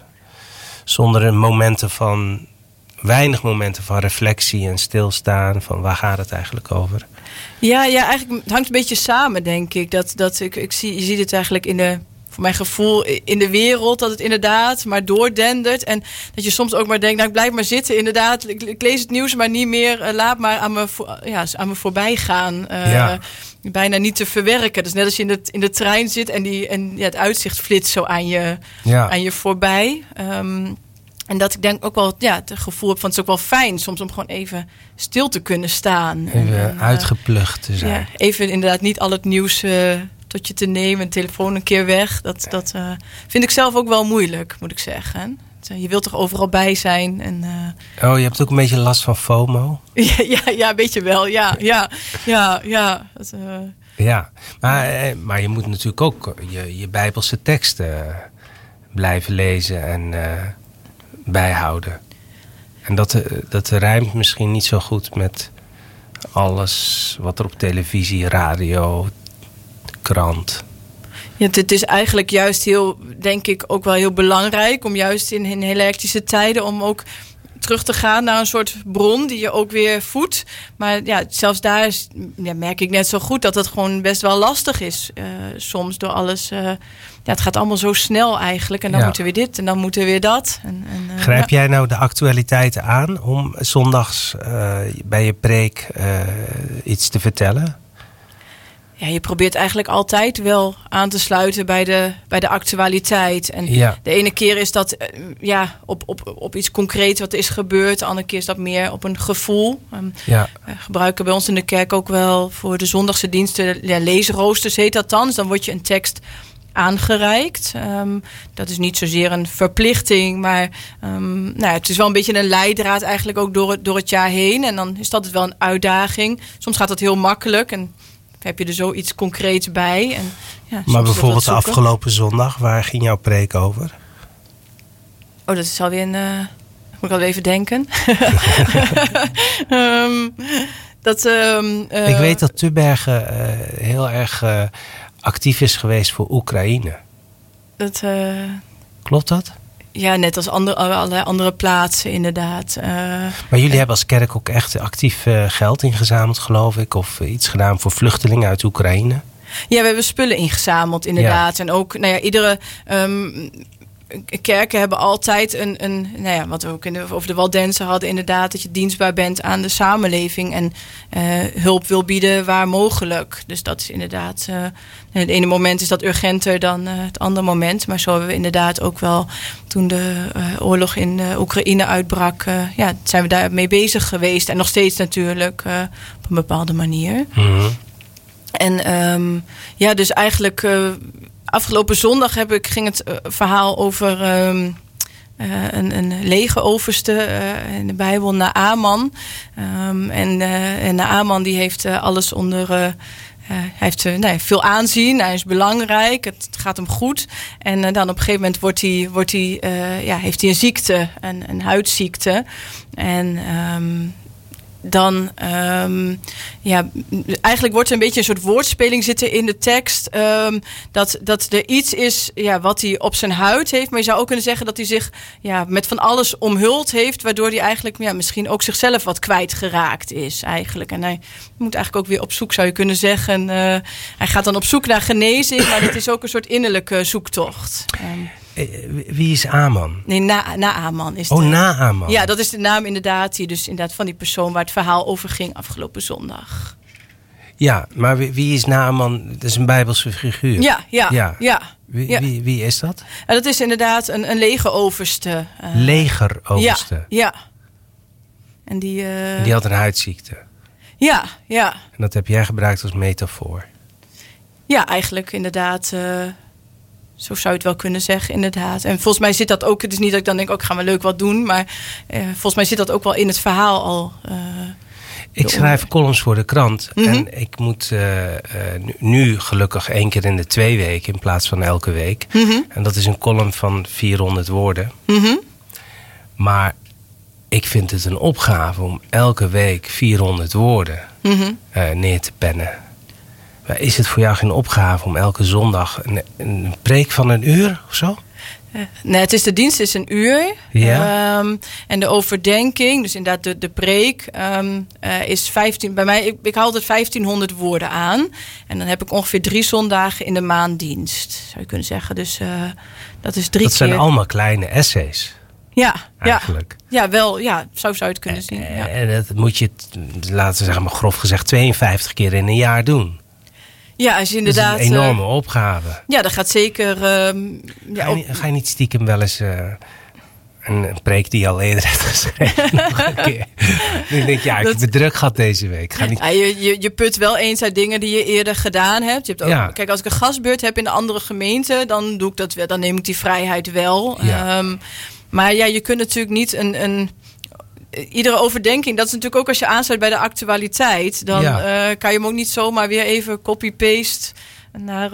zonder weinig momenten van reflectie en stilstaan, van waar gaat het eigenlijk over? Ja, eigenlijk het hangt een beetje samen, denk ik. Je ziet het eigenlijk voor mijn gevoel in de wereld, dat het inderdaad maar doordendert. En dat je soms ook maar denkt, ik blijf maar zitten. Inderdaad, ik lees het nieuws maar niet meer. Laat maar aan me voorbij gaan. Bijna niet te verwerken. Dus net als je in de trein zit en het uitzicht flitst zo aan je voorbij. En dat ik denk ook wel het gevoel heb van het is ook wel fijn soms om gewoon even stil te kunnen staan. Even uitgeplucht te zijn. Ja, even inderdaad niet al het nieuws tot je te nemen. Een telefoon een keer weg. Dat vind ik zelf ook wel moeilijk, moet ik zeggen. Je wilt toch overal bij zijn. En, je hebt ook een beetje last van FOMO? Ja, een beetje wel. Ja. Maar je moet natuurlijk ook je Bijbelse teksten blijven lezen en bijhouden. En dat rijmt misschien niet zo goed met alles wat er op televisie, radio, krant. Ja, het is eigenlijk juist denk ik, ook wel heel belangrijk om juist in hele hectische tijden om ook terug te gaan naar een soort bron die je ook weer voedt. Maar zelfs daar merk ik net zo goed dat het gewoon best wel lastig is. Soms door alles. Het gaat allemaal zo snel eigenlijk. En dan moeten we dit en dan moeten we weer dat. Grijp jij nou de actualiteiten aan om zondags bij je preek iets te vertellen? Ja, je probeert eigenlijk altijd wel aan te sluiten bij de actualiteit. En de ene keer is dat op iets concreets wat er is gebeurd. De andere keer is dat meer op een gevoel. We gebruiken bij ons in de kerk ook wel voor de zondagse diensten leesroosters heet dat dan. Dus dan wordt je een tekst aangereikt. Dat is niet zozeer een verplichting, maar het is wel een beetje een leidraad eigenlijk ook door het jaar heen. En dan is dat wel een uitdaging. Soms gaat dat heel makkelijk en heb je er zoiets concreets bij. En, maar bijvoorbeeld de afgelopen zondag, waar ging jouw preek over? Dat is alweer moet ik al even denken. Ik weet dat Tubbergen heel erg actief is geweest voor Oekraïne. Klopt dat? Ja, net als allerlei andere plaatsen inderdaad. Maar jullie hebben als kerk ook echt actief geld ingezameld, geloof ik? Of iets gedaan voor vluchtelingen uit Oekraïne? Ja, we hebben spullen ingezameld inderdaad. Ja. En ook, iedere kerken hebben altijd wat we ook over de Waldenzen hadden inderdaad, dat je dienstbaar bent aan de samenleving en hulp wil bieden waar mogelijk. Dus dat is inderdaad, het ene moment is dat urgenter dan het andere moment. Maar zo hebben we inderdaad ook wel, toen de oorlog in Oekraïne uitbrak, zijn we daar mee bezig geweest. En nog steeds natuurlijk op een bepaalde manier. Mm-hmm. En dus eigenlijk afgelopen zondag ging het verhaal over een legeroverste in de Bijbel, Naaman. En Naaman die heeft alles onder... hij heeft veel aanzien, hij is belangrijk, het gaat hem goed. En dan op een gegeven moment heeft hij een ziekte, een huidziekte. En dan eigenlijk wordt er een beetje een soort woordspeling zitten in de tekst. Dat er iets is wat hij op zijn huid heeft. Maar je zou ook kunnen zeggen dat hij zich met van alles omhuld heeft. Waardoor hij eigenlijk misschien ook zichzelf wat kwijtgeraakt is eigenlijk. En hij moet eigenlijk ook weer op zoek, zou je kunnen zeggen. Hij gaat dan op zoek naar genezing. Maar het is ook een soort innerlijke zoektocht. Wie is Aman? Nee, Naaman is Naaman. Ja, dat is de naam inderdaad. Van die persoon waar het verhaal over ging afgelopen zondag. Ja, maar wie is Naaman? Dat is een Bijbelse figuur. Ja. Wie is dat? Dat is inderdaad een legeroverste. Legeroverste? Ja. En die had een huidziekte? Ja. En dat heb jij gebruikt als metafoor? Ja, eigenlijk inderdaad... Zo zou je het wel kunnen zeggen, inderdaad. En volgens mij zit dat ook... Het is niet dat ik dan denk, ik ga maar leuk wat doen. Maar volgens mij zit dat ook wel in het verhaal al. Ik schrijf columns voor de krant. Mm-hmm. En ik moet nu gelukkig 1 keer in de 2 weken... in plaats van elke week. Mm-hmm. En dat is een column van 400 woorden. Mm-hmm. Maar ik vind het een opgave om elke week 400 woorden neer te pennen. Is het voor jou geen opgave om elke zondag een preek van 1 uur of zo? Nee, de dienst is 1 uur. Ja. En de overdenking, dus inderdaad de preek, is 15. Bij mij, ik hou altijd 1500 woorden aan. En dan heb ik ongeveer 3 zondagen in de maand dienst, zou je kunnen zeggen. Dus dat is 3 keer. Dat zijn allemaal kleine essays. Ja, eigenlijk. Ja, wel, zo zou je het kunnen zien. Ja. En dat moet je, laten we zeggen maar grof gezegd, 52 keer in een jaar doen. Ja, als je inderdaad... Dat is een enorme opgave. Ja, dat gaat zeker... Ga je niet stiekem wel eens een preek die je al eerder hebt geschreven nog een keer? Dan denk je, ik heb het druk gehad deze week. Je put wel eens uit dingen die je eerder gedaan hebt. Je hebt ook, kijk, als ik een gastbeurt heb in een andere gemeente, dan doe ik dat wel. Dan neem ik die vrijheid wel. Ja. Maar je kunt natuurlijk niet iedere overdenking, dat is natuurlijk ook als je aansluit bij de actualiteit, dan kan je hem ook niet zomaar weer even copy-paste naar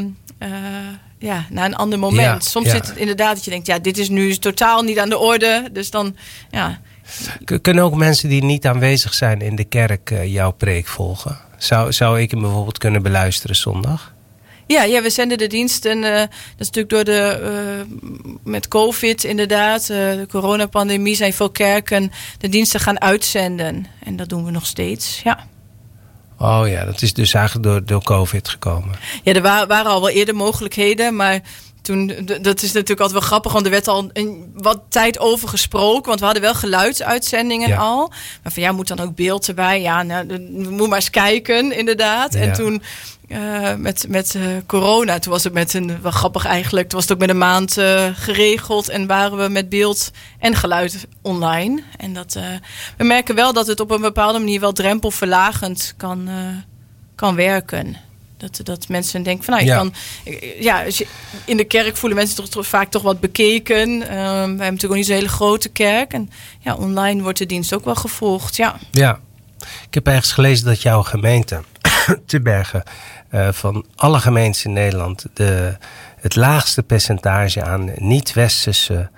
een ander moment. Ja, Soms zit het inderdaad dat je denkt, dit is nu totaal niet aan de orde. Dus dan, Kunnen ook mensen die niet aanwezig zijn in de kerk jouw preek volgen? Zou ik hem bijvoorbeeld kunnen beluisteren zondag? Ja, we zenden de diensten. Dat is natuurlijk met COVID inderdaad. De coronapandemie zijn veel kerken de diensten gaan uitzenden. En dat doen we nog steeds, ja. Oh ja, dat is dus eigenlijk door COVID gekomen. Ja, er waren al wel eerder mogelijkheden, maar toen, dat is natuurlijk altijd wel grappig, want er werd al wat tijd over gesproken. Want we hadden wel geluidsuitzendingen al. Maar van moet dan ook beeld erbij? Ja, moet maar eens kijken, inderdaad. Ja. En toen met corona, toen was het wel grappig eigenlijk. Toen was het ook met een maand geregeld en waren we met beeld en geluid online. En we merken wel dat het op een bepaalde manier wel drempelverlagend kan werken. Dat mensen denken van in de kerk voelen mensen toch vaak toch wat bekeken. We hebben natuurlijk ook niet zo'n hele grote kerk. En online wordt de dienst ook wel gevolgd. Ja. Ik heb ergens gelezen dat jouw gemeente, Tubbergen, van alle gemeentes in Nederland het laagste percentage aan niet-westerse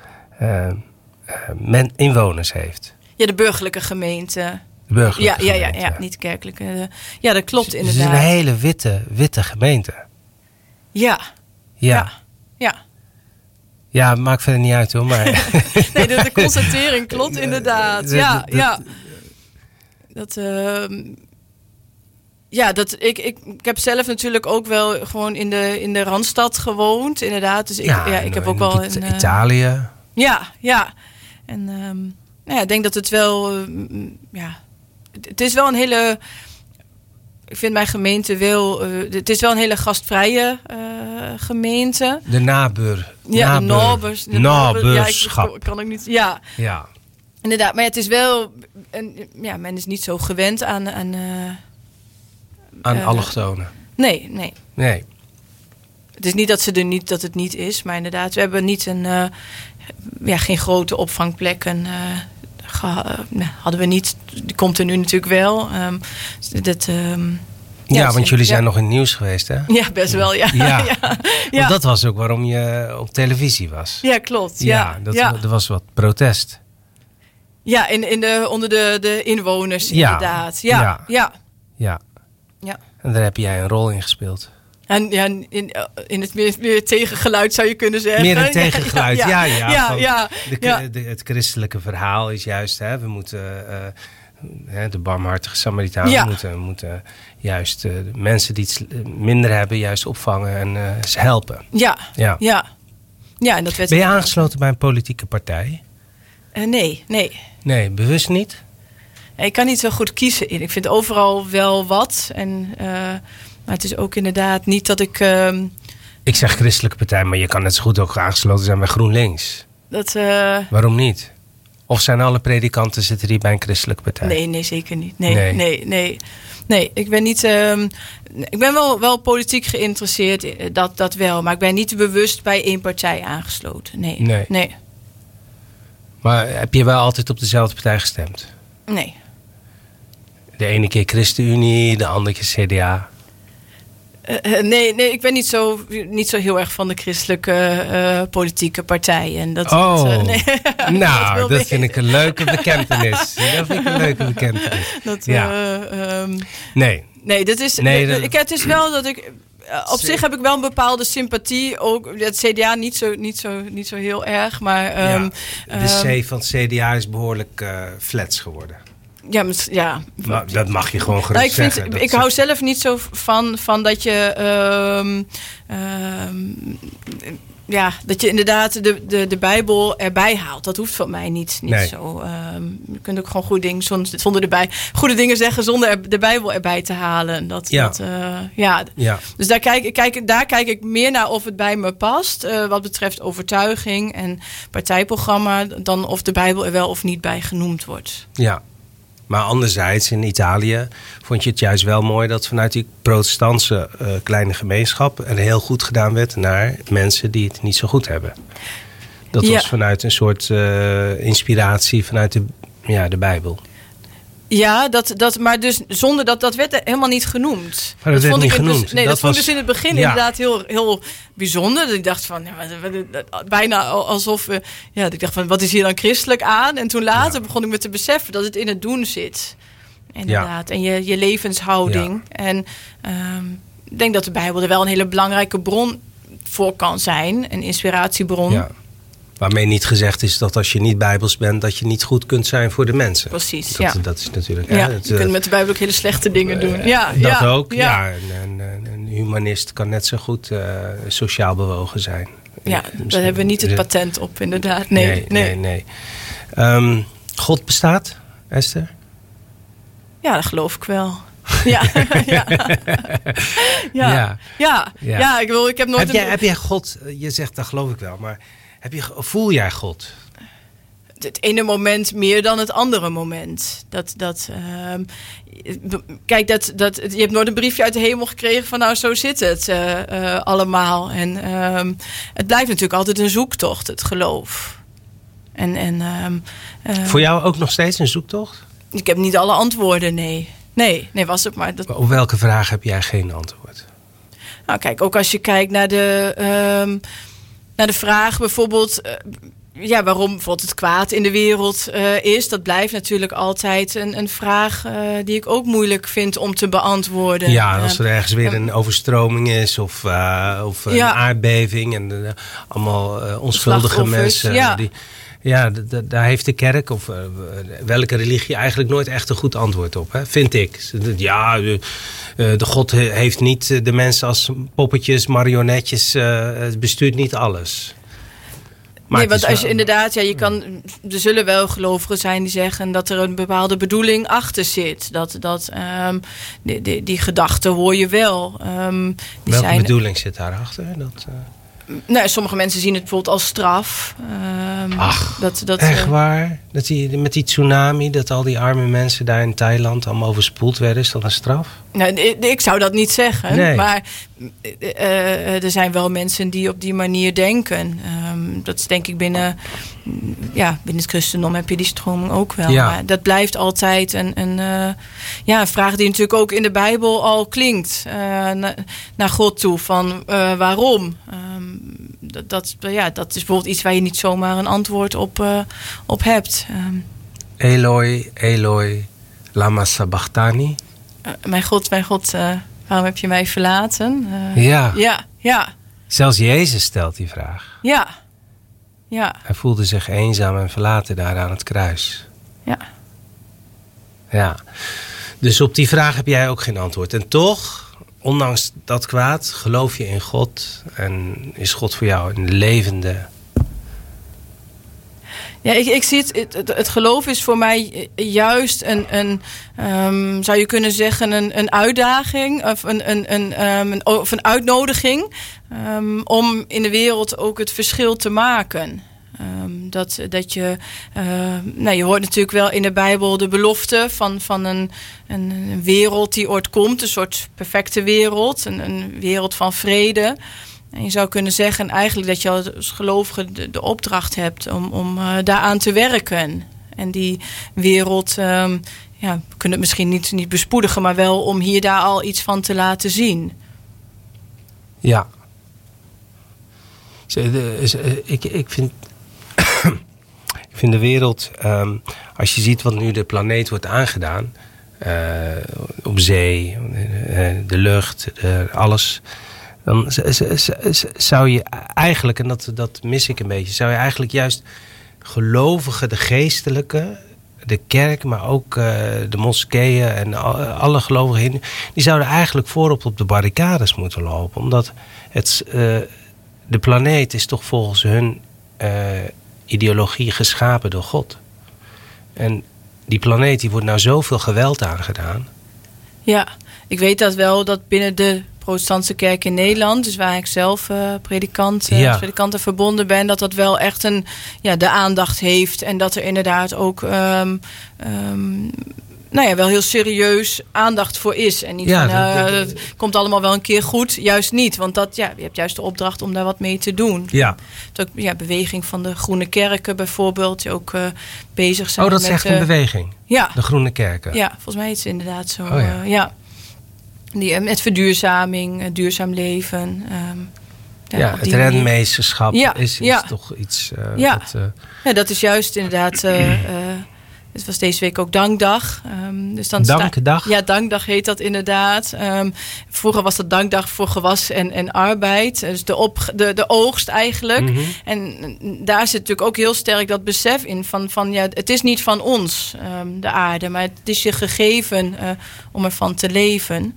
inwoners heeft. Ja, de burgerlijke gemeente. Ja, niet kerkelijke. Ja, dat klopt inderdaad. Het is een hele witte gemeente. Ja. Ja, maakt verder niet uit hoor. Maar nee, de constatering klopt inderdaad. Ik heb zelf natuurlijk ook wel gewoon in de Randstad gewoond, inderdaad. Dus ik heb ook wel in Italië. Ja. En ik denk dat het wel... Het is wel een hele... Ik vind mijn gemeente wel... het is wel een hele gastvrije gemeente. De nabuur. Ja, de nabuurschap. Ja, ik kan ook niet... Ja. Inderdaad, maar het is wel... men is niet zo gewend aan allochtonen. Nee. Het is niet dat het niet is, maar inderdaad, we hebben niet geen grote opvangplekken. Hadden we niet. Die komt er nu natuurlijk wel. Want jullie zijn nog in het nieuws geweest, hè? Ja, best wel, ja. Want dat was ook waarom je op televisie was. Ja, klopt. Er was wat protest. Ja, onder de inwoners inderdaad. Ja. En daar heb jij een rol in gespeeld. En in het meer tegengeluid zou je kunnen zeggen. Meer een tegengeluid, ja. Het christelijke verhaal is juist, hè, we moeten de barmhartige Samaritaan moeten juist mensen die het minder hebben, juist opvangen en ze helpen. Ja. En dat werd ben je aangesloten bij een politieke partij? Nee. Nee, bewust niet? Ik kan niet zo goed kiezen. Ik vind overal wel wat. Maar het is ook inderdaad niet dat ik... Ik zeg christelijke partij, maar je kan net zo goed ook aangesloten zijn bij GroenLinks. Waarom niet? Of zijn alle predikanten zitten die bij een christelijke partij? Nee, zeker niet. Nee, ik ben niet... ik ben wel politiek geïnteresseerd, dat wel. Maar ik ben niet bewust bij één partij aangesloten. Nee. Maar heb je wel altijd op dezelfde partij gestemd? Nee. De ene keer ChristenUnie, de andere keer CDA? Nee, ik ben niet zo heel erg van de christelijke politieke partij. En dat vind ik een leuke bekentenis. Nee, dat is. Het is wel dat ik. Op zich heb ik wel een bepaalde sympathie. Ook het CDA niet zo heel erg. Maar de C van het CDA is behoorlijk flats geworden. Ja. Maar dat mag je gewoon gerust zeggen. Ik hou zelf niet zo van dat je... dat je inderdaad de Bijbel erbij haalt. Dat hoeft van mij niet zo. Je kunt ook gewoon goede dingen zeggen zonder de Bijbel erbij te halen. Dus daar kijk ik meer naar of het bij me past. Wat betreft overtuiging en partijprogramma. Dan of de Bijbel er wel of niet bij genoemd wordt. Ja. Maar anderzijds, in Italië vond je het juist wel mooi dat vanuit die protestantse kleine gemeenschap er heel goed gedaan werd naar mensen die het niet zo goed hebben. Dat was vanuit een soort inspiratie vanuit de Bijbel. Ja, maar dus zonder dat werd helemaal niet genoemd. Maar dat werd niet genoemd. Dat vond ik dus in het begin inderdaad heel, heel bijzonder. Dat ik dacht van, bijna alsof... ik dacht van, wat is hier dan christelijk aan? En toen later begon ik me te beseffen dat het in het doen zit. Inderdaad. En je levenshouding. Ja. En ik denk dat de Bijbel er wel een hele belangrijke bron voor kan zijn. Een inspiratiebron. Ja. Waarmee niet gezegd is dat als je niet bijbels bent, dat je niet goed kunt zijn voor de mensen. Precies, dat is natuurlijk... Ja, je kunt met de Bijbel ook hele slechte dingen doen. Dat ook, ja. Een humanist kan net zo goed sociaal bewogen zijn. Ja, daar hebben we niet het patent op, inderdaad. Nee. God bestaat, Esther? Ja, dat geloof ik wel. Ik heb nooit... Heb jij God... Je zegt, dat geloof ik wel, maar... Voel jij God? Het ene moment meer dan het andere moment. Kijk, je hebt nooit een briefje uit de hemel gekregen van nou, zo zit het allemaal. En het blijft natuurlijk altijd een zoektocht, het geloof. Voor jou ook nog steeds een zoektocht? Ik heb niet alle antwoorden, nee. Nee, was het maar. Op welke vraag heb jij geen antwoord? Nou, kijk, ook als je kijkt naar de vraag bijvoorbeeld... waarom bijvoorbeeld het kwaad in de wereld is... dat blijft natuurlijk altijd een vraag die ik ook moeilijk vind om te beantwoorden. Ja, als er ergens weer een overstroming is of een aardbeving... en allemaal onschuldige mensen... daar heeft de kerk of welke religie eigenlijk nooit echt een goed antwoord op, hè? Vind ik. Ja, de God heeft niet de mensen als poppetjes, marionetjes, bestuurt niet alles. Maar nee, want als je inderdaad, er zullen wel gelovigen zijn die zeggen dat er een bepaalde bedoeling achter zit. Die gedachten hoor je wel. Welke bedoeling zit daarachter? Nou, sommige mensen zien het bijvoorbeeld als straf. Echt waar? Dat met die tsunami, dat al die arme mensen daar in Thailand allemaal overspoeld werden, is dat een straf? Nou, ik zou dat niet zeggen. Nee. Maar er zijn wel mensen die op die manier denken. Dat is denk ik binnen het christendom heb je die stroming ook wel. Ja. Maar dat blijft altijd een vraag die natuurlijk ook in de Bijbel al klinkt. Naar God toe, van waarom? Dat is bijvoorbeeld iets waar je niet zomaar een antwoord op hebt. Eloi, Eloi, lama sabachthani. Mijn God, waarom heb je mij verlaten? Ja. Zelfs Jezus stelt die vraag. Ja. Hij voelde zich eenzaam en verlaten daar aan het kruis. Ja. Dus op die vraag heb jij ook geen antwoord. En toch, ondanks dat kwaad, geloof je in God. En is God voor jou een levende... Ja, ik zie het geloof is voor mij juist zou je kunnen zeggen, een uitdaging of een uitnodiging om in de wereld ook het verschil te maken. Dat je, je hoort natuurlijk wel in de Bijbel de belofte van een wereld die ooit komt, een soort perfecte wereld, een wereld van vrede. En je zou kunnen zeggen eigenlijk dat je als gelovige de opdracht hebt om daaraan te werken. En die wereld, we kunnen het misschien niet bespoedigen, maar wel om hier daar al iets van te laten zien. Ja. Ik vind de wereld, als je ziet wat nu de planeet wordt aangedaan, op zee, de lucht, alles... Dan zou je eigenlijk, en dat mis ik een beetje, zou je eigenlijk juist gelovigen, de geestelijke, de kerk, maar ook de moskeeën en alle gelovigen, die zouden eigenlijk voorop op de barricades moeten lopen. Omdat de planeet is toch volgens hun ideologie geschapen door God. En die planeet die wordt nou zoveel geweld aangedaan. Ja, ik weet dat wel, dat binnen de protestantse kerk in Nederland, dus waar ik zelf predikant en verbonden ben, dat wel echt de aandacht heeft. En dat er inderdaad ook wel heel serieus aandacht voor is. En niet het komt allemaal wel een keer goed, juist niet. Want je hebt juist de opdracht om daar wat mee te doen. Ja. Ook, beweging van de Groene Kerken bijvoorbeeld, die ook bezig zijn met... Oh, dat is echt een beweging? Ja. De Groene Kerken? Ja, volgens mij is het inderdaad zo. Die, met verduurzaming, duurzaam leven. Het rentmeesterschap is toch iets... dat is juist inderdaad... het was deze week ook Dankdag. Dus dan Dankdag? Dankdag heet dat inderdaad. Vroeger was dat Dankdag voor gewas en arbeid. Dus de oogst eigenlijk. Mm-hmm. En daar zit natuurlijk ook heel sterk dat besef in. Van het is niet van ons, de aarde. Maar het is je gegeven om ervan te leven.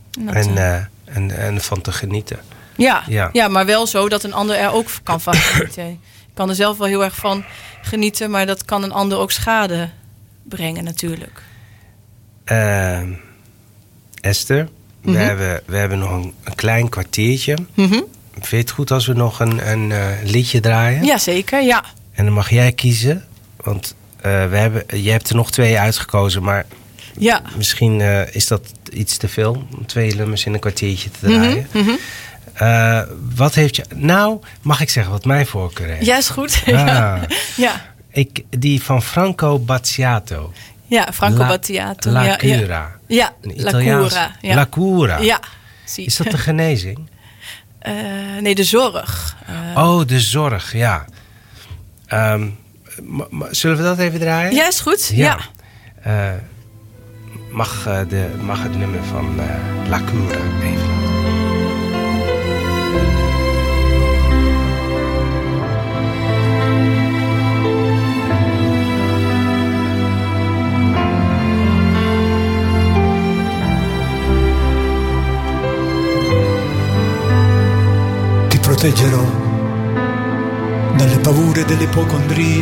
En van te genieten. Ja, maar wel zo dat een ander er ook kan van genieten. Ik kan er zelf wel heel erg van genieten, maar dat kan een ander ook schade brengen natuurlijk. Esther, mm-hmm. we hebben nog een klein kwartiertje. Mm-hmm. Vind je het goed als we nog een liedje draaien? Ja, zeker, ja. En dan mag jij kiezen, want je hebt er nog 2 uitgekozen, maar... Ja. Misschien is dat iets te veel om 2 nummers in een kwartiertje te draaien. Mm-hmm. Wat heeft je... Nou, mag ik zeggen wat mijn voorkeur heeft? Ja, is goed. Ja. Die van Franco Battiato. Ja, Franco Battiato. La Cura. Ja, La Cura. Ja. La Cura. Ja. Is dat de genezing? Nee, de zorg. De zorg, ja. Zullen we dat even draaien? Ja, is goed. Ja. Mag het nummer van La Cura even laten. Ti proteggerò dalle paure e delle ipocondrie,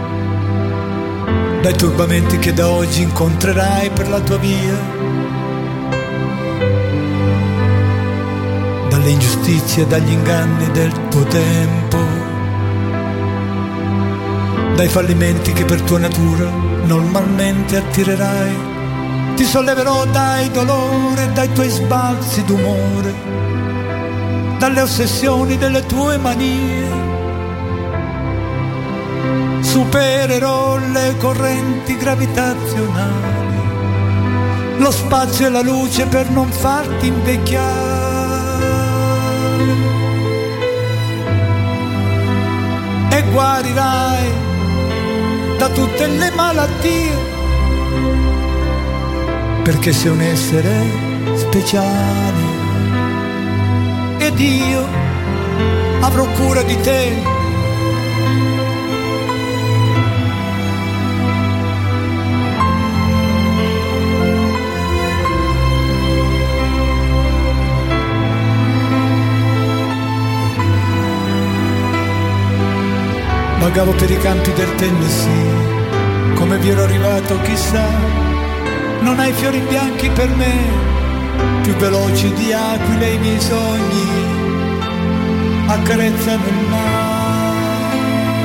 dai turbamenti che da oggi incontrerai per la tua via, dalle ingiustizie e dagli inganni del tuo tempo, dai fallimenti che per tua natura normalmente attirerai. Ti solleverò dai dolori e dai tuoi sbalzi d'umore, dalle ossessioni delle tue manie. Supererò le correnti gravitazionali, lo spazio e la luce per non farti invecchiare, e guarirai da tutte le malattie, perché sei un essere speciale ed io avrò cura di te. Vagavo per i campi del Tennessee, come vi ero arrivato chissà. Non hai fiori bianchi per me, più veloci di aquile i miei sogni accarezzano il mare.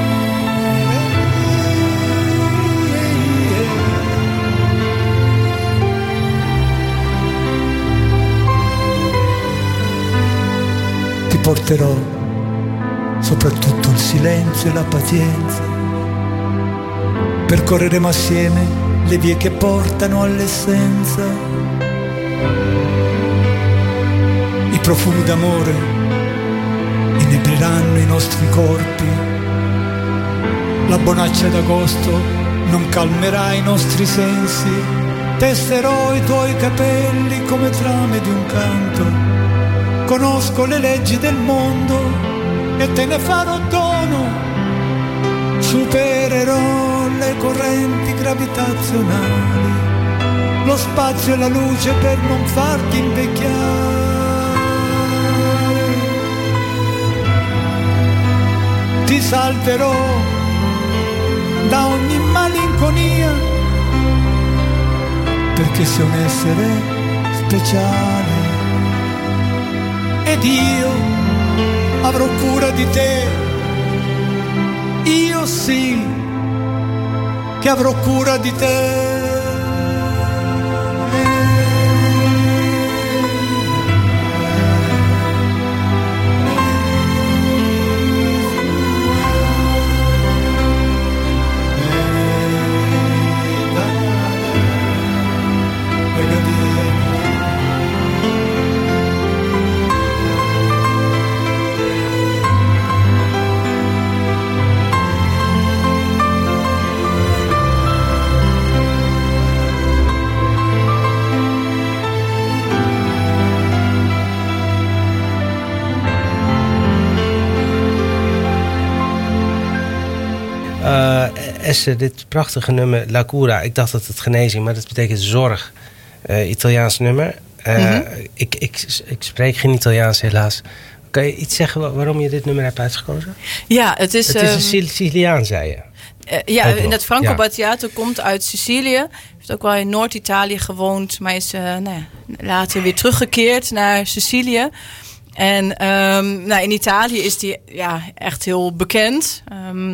Ti porterò soprattutto il silenzio e la pazienza. Percorreremo assieme le vie che portano all'essenza. I profumi d'amore inebreranno i nostri corpi. La bonaccia d'agosto non calmerà i nostri sensi. Tesserò i tuoi capelli come trame di un canto. Conosco le leggi del mondo e te ne farò dono. Supererò le correnti gravitazionali, lo spazio e la luce per non farti invecchiare. Ti salverò da ogni malinconia, perché sei un essere speciale ed io avrò cura di te. Io sì che avrò cura di te. Esther, dit prachtige nummer La Cura. Ik dacht dat het genezing, maar dat betekent zorg. Italiaans nummer. Ik spreek geen Italiaans helaas. Kan je iets zeggen waarom je dit nummer hebt uitgekozen? Ja, het is een Siciliaan, zei je. En het Franco Battiato komt uit Sicilië. Heeft ook wel in Noord-Italië gewoond, maar is later weer teruggekeerd naar Sicilië. En in Italië is die echt heel bekend.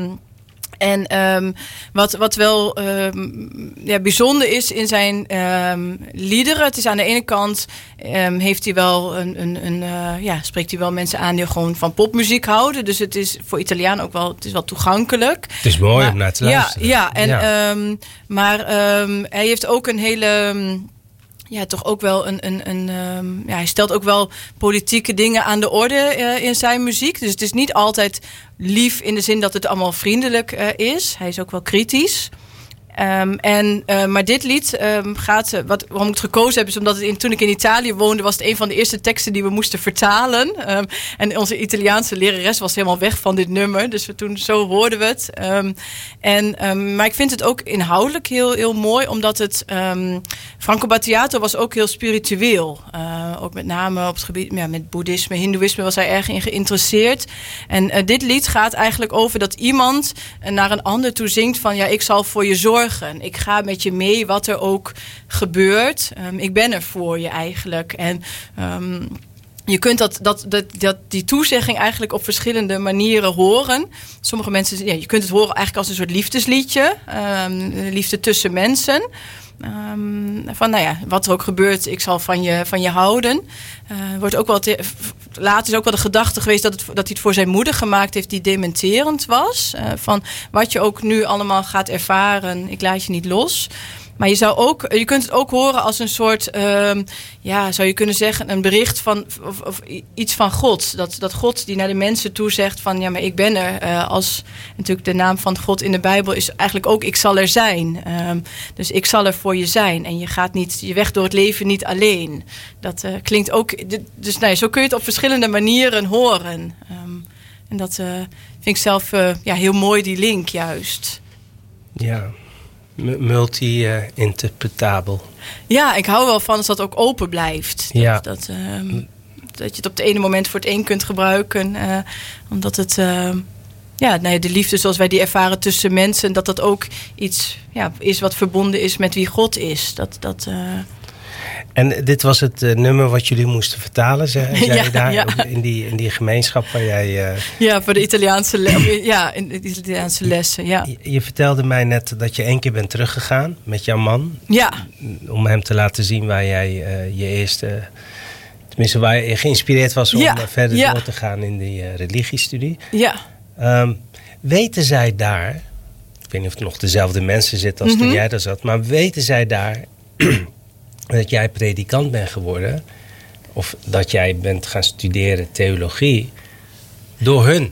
En wat wel bijzonder is in zijn liederen. Het is aan de ene kant heeft hij wel spreekt hij wel mensen aan die gewoon van popmuziek houden. Dus het is voor Italiaan ook wel, het is wel toegankelijk. Het is mooi om naar te luisteren. Maar hij heeft ook een hele toch ook wel hij stelt ook wel politieke dingen aan de orde in zijn muziek. Dus het is niet altijd lief in de zin dat het allemaal vriendelijk is. Hij is ook wel kritisch. Maar dit lied waarom ik het gekozen heb, is omdat toen ik in Italië woonde, was het een van de eerste teksten die we moesten vertalen. En onze Italiaanse lerares was helemaal weg van dit nummer. Dus zo hoorden we het. Maar ik vind het ook inhoudelijk heel, heel mooi, omdat het Franco Battiato was ook heel spiritueel. Ook met name op het gebied met boeddhisme, hindoeïsme was hij erg in geïnteresseerd. En dit lied gaat eigenlijk over dat iemand naar een ander toe zingt van ik zal voor je zorgen. Ik ga met je mee wat er ook gebeurt. Ik ben er voor je eigenlijk. En je kunt die toezegging eigenlijk op verschillende manieren horen. Sommige mensen, je kunt het horen eigenlijk als een soort liefdesliedje. Liefde tussen mensen. Wat er ook gebeurt, ik zal van je houden. Wordt ook wel later is ook wel de gedachte geweest dat hij het voor zijn moeder gemaakt heeft die dementerend was. Van wat je ook nu allemaal gaat ervaren, ik laat je niet los. Maar je kunt het ook horen als een soort, zou je kunnen zeggen, een bericht van of iets van God. Dat God die naar de mensen toe zegt van, ja, maar ik ben er. Als natuurlijk de naam van God in de Bijbel is eigenlijk ook, ik zal er zijn. Dus ik zal er voor je zijn. En je gaat niet je weg door het leven niet alleen. Dat klinkt ook. Dus zo kun je het op verschillende manieren horen. En dat vind ik zelf heel mooi, die link juist. Ja. Multi-interpretabel. Ja, ik hou wel van als dat ook open blijft. Dat je het op het ene moment voor het een kunt gebruiken. Omdat het, de liefde zoals wij die ervaren tussen mensen, dat ook iets is wat verbonden is met wie God is. En dit was het nummer wat jullie moesten vertalen, zei je daar in die gemeenschap waar jij... Ja, voor de Italiaanse in de Italiaanse lessen, ja. Je vertelde mij net dat je 1 keer bent teruggegaan met jouw man. Ja. Om hem te laten zien waar jij je eerste... Tenminste, waar je geïnspireerd was om verder door te gaan in die religiestudie. Ja. Weten zij daar... Ik weet niet of er nog dezelfde mensen zitten als toen jij daar zat. Maar weten zij daar... dat jij predikant bent geworden, of dat jij bent gaan studeren theologie, door hun.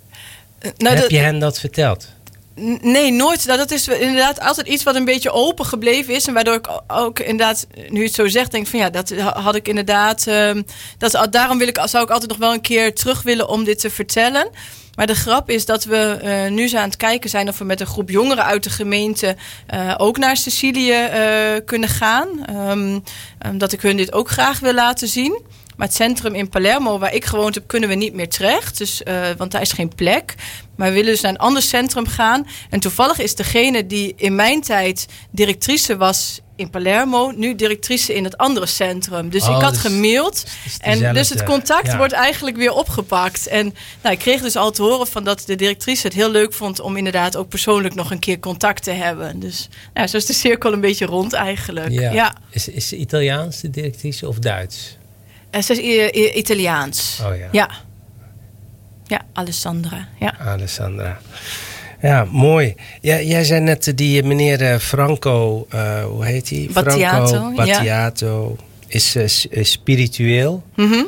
Heb je hen dat verteld? Nee, nooit. Dat is inderdaad altijd iets wat een beetje open gebleven is. En waardoor ik ook inderdaad, nu je het zo zegt, denk van dat had ik inderdaad... daarom zou ik altijd nog wel een keer terug willen om dit te vertellen. Maar de grap is dat we nu aan het kijken zijn of we met een groep jongeren uit de gemeente ook naar Sicilië kunnen gaan. Dat ik hun dit ook graag wil laten zien. Maar het centrum in Palermo, waar ik gewoond heb, kunnen we niet meer terecht. Dus, want daar is geen plek. Maar we willen dus naar een ander centrum gaan. En toevallig is degene die in mijn tijd directrice was in Palermo, nu directrice in het andere centrum. Dus ik had gemaild. En dus het contact wordt eigenlijk weer opgepakt. En ik kreeg dus al te horen van dat de directrice het heel leuk vond om inderdaad ook persoonlijk nog een keer contact te hebben. Dus zo is de cirkel een beetje rond eigenlijk. Ja. Is ze Italiaans, de directrice, of Duits? Ze is Italiaans. Oh ja. Ja. Ja, Alessandra. Ja. Alessandra. Ja, mooi. Ja, jij zei net die meneer Franco, hoe heet hij? Battiato. Franco Battiato is spiritueel. Mm-hmm.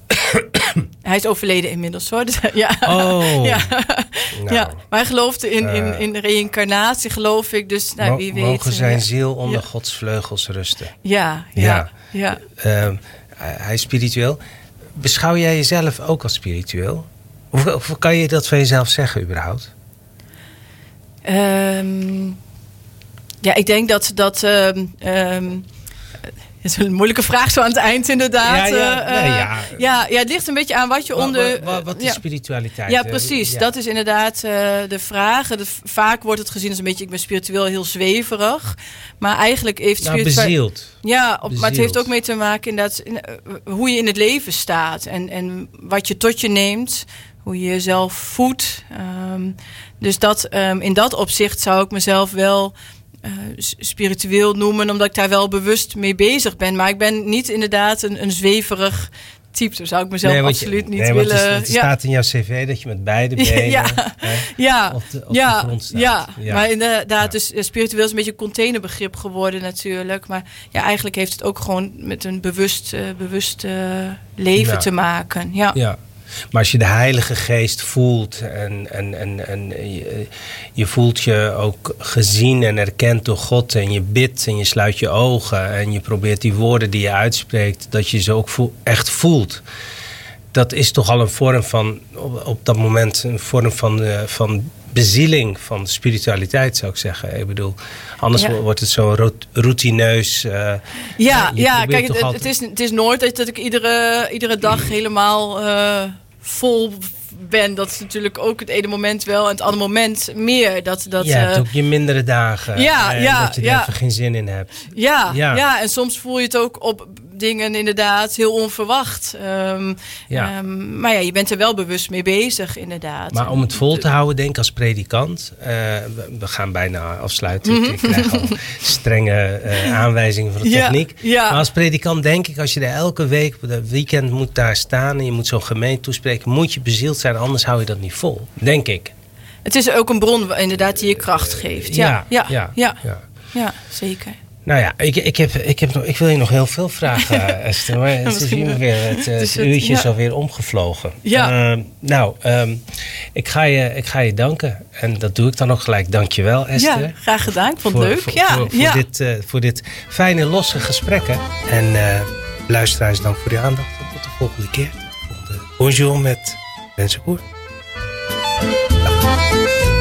Hij is overleden inmiddels, hoor. Dus, ja. Oh. Ja. Nou. Ja. Maar hij geloofde in de reïncarnatie, geloof ik. Dus wie weet. Mogen zijn ziel onder Gods vleugels rusten. Ja. Hij is spiritueel. Beschouw jij jezelf ook als spiritueel? Of kan je dat van jezelf zeggen überhaupt? Ik denk dat het is een moeilijke vraag zo aan het eind inderdaad. Het ligt een beetje aan wat je onder... Wat is spiritualiteit? Ja, precies. Dat is inderdaad de vraag. Vaak wordt het gezien als een beetje, ik ben spiritueel heel zweverig. Maar eigenlijk heeft bezield. Ja, maar het heeft ook mee te maken inderdaad hoe je in het leven staat. En wat je tot je neemt. Hoe je jezelf voedt. Dus in dat opzicht zou ik mezelf wel spiritueel noemen, omdat ik daar wel bewust mee bezig ben. Maar ik ben niet inderdaad een zweverig type. Zo zou ik mezelf absoluut niet willen. Het staat in jouw cv dat je met beide benen op de grond staat. Ja, maar inderdaad, dus spiritueel is een beetje een containerbegrip geworden natuurlijk. Maar eigenlijk heeft het ook gewoon met een bewust leven te maken. Ja. Maar als je de Heilige Geest voelt en je voelt je ook gezien en erkend door God en je bidt en je sluit je ogen en je probeert die woorden die je uitspreekt, dat je ze ook echt voelt. Dat is toch al een vorm van, op dat moment, een vorm van bezieling, van spiritualiteit zou ik zeggen. Ik bedoel, anders wordt het zo routineus. Kijk, het is nooit dat ik iedere dag helemaal vol ben. Dat is natuurlijk ook het ene moment wel en het andere moment meer. Je hebt ook je mindere dagen. Dat je er even geen zin in hebt. Ja, en soms voel je het ook op dingen inderdaad heel onverwacht. Maar ja, je bent er wel bewust mee bezig inderdaad. Maar om het vol te houden, denk ik als predikant. We gaan bijna afsluiten. Ik krijg al strenge aanwijzingen van de techniek. Ja. Maar als predikant denk ik, als je er elke week op het weekend moet daar staan en je moet zo'n gemeente toespreken, moet je bezield zijn, anders hou je dat niet vol. Denk ik. Het is ook een bron inderdaad die je kracht geeft. Ja, zeker. Nou ja, ik wil je nog heel veel vragen, Esther. Maar het is hier weer het uurtje is alweer omgevlogen. Ja. Ik ga je danken. En dat doe ik dan ook gelijk. Dank je wel, Esther. Ja, graag gedaan. Ik vond het leuk. Voor dit fijne, losse gesprekken. En luisteraars, dank voor uw aandacht. En tot de volgende keer. Bonjour met Ben Zakour. Dag.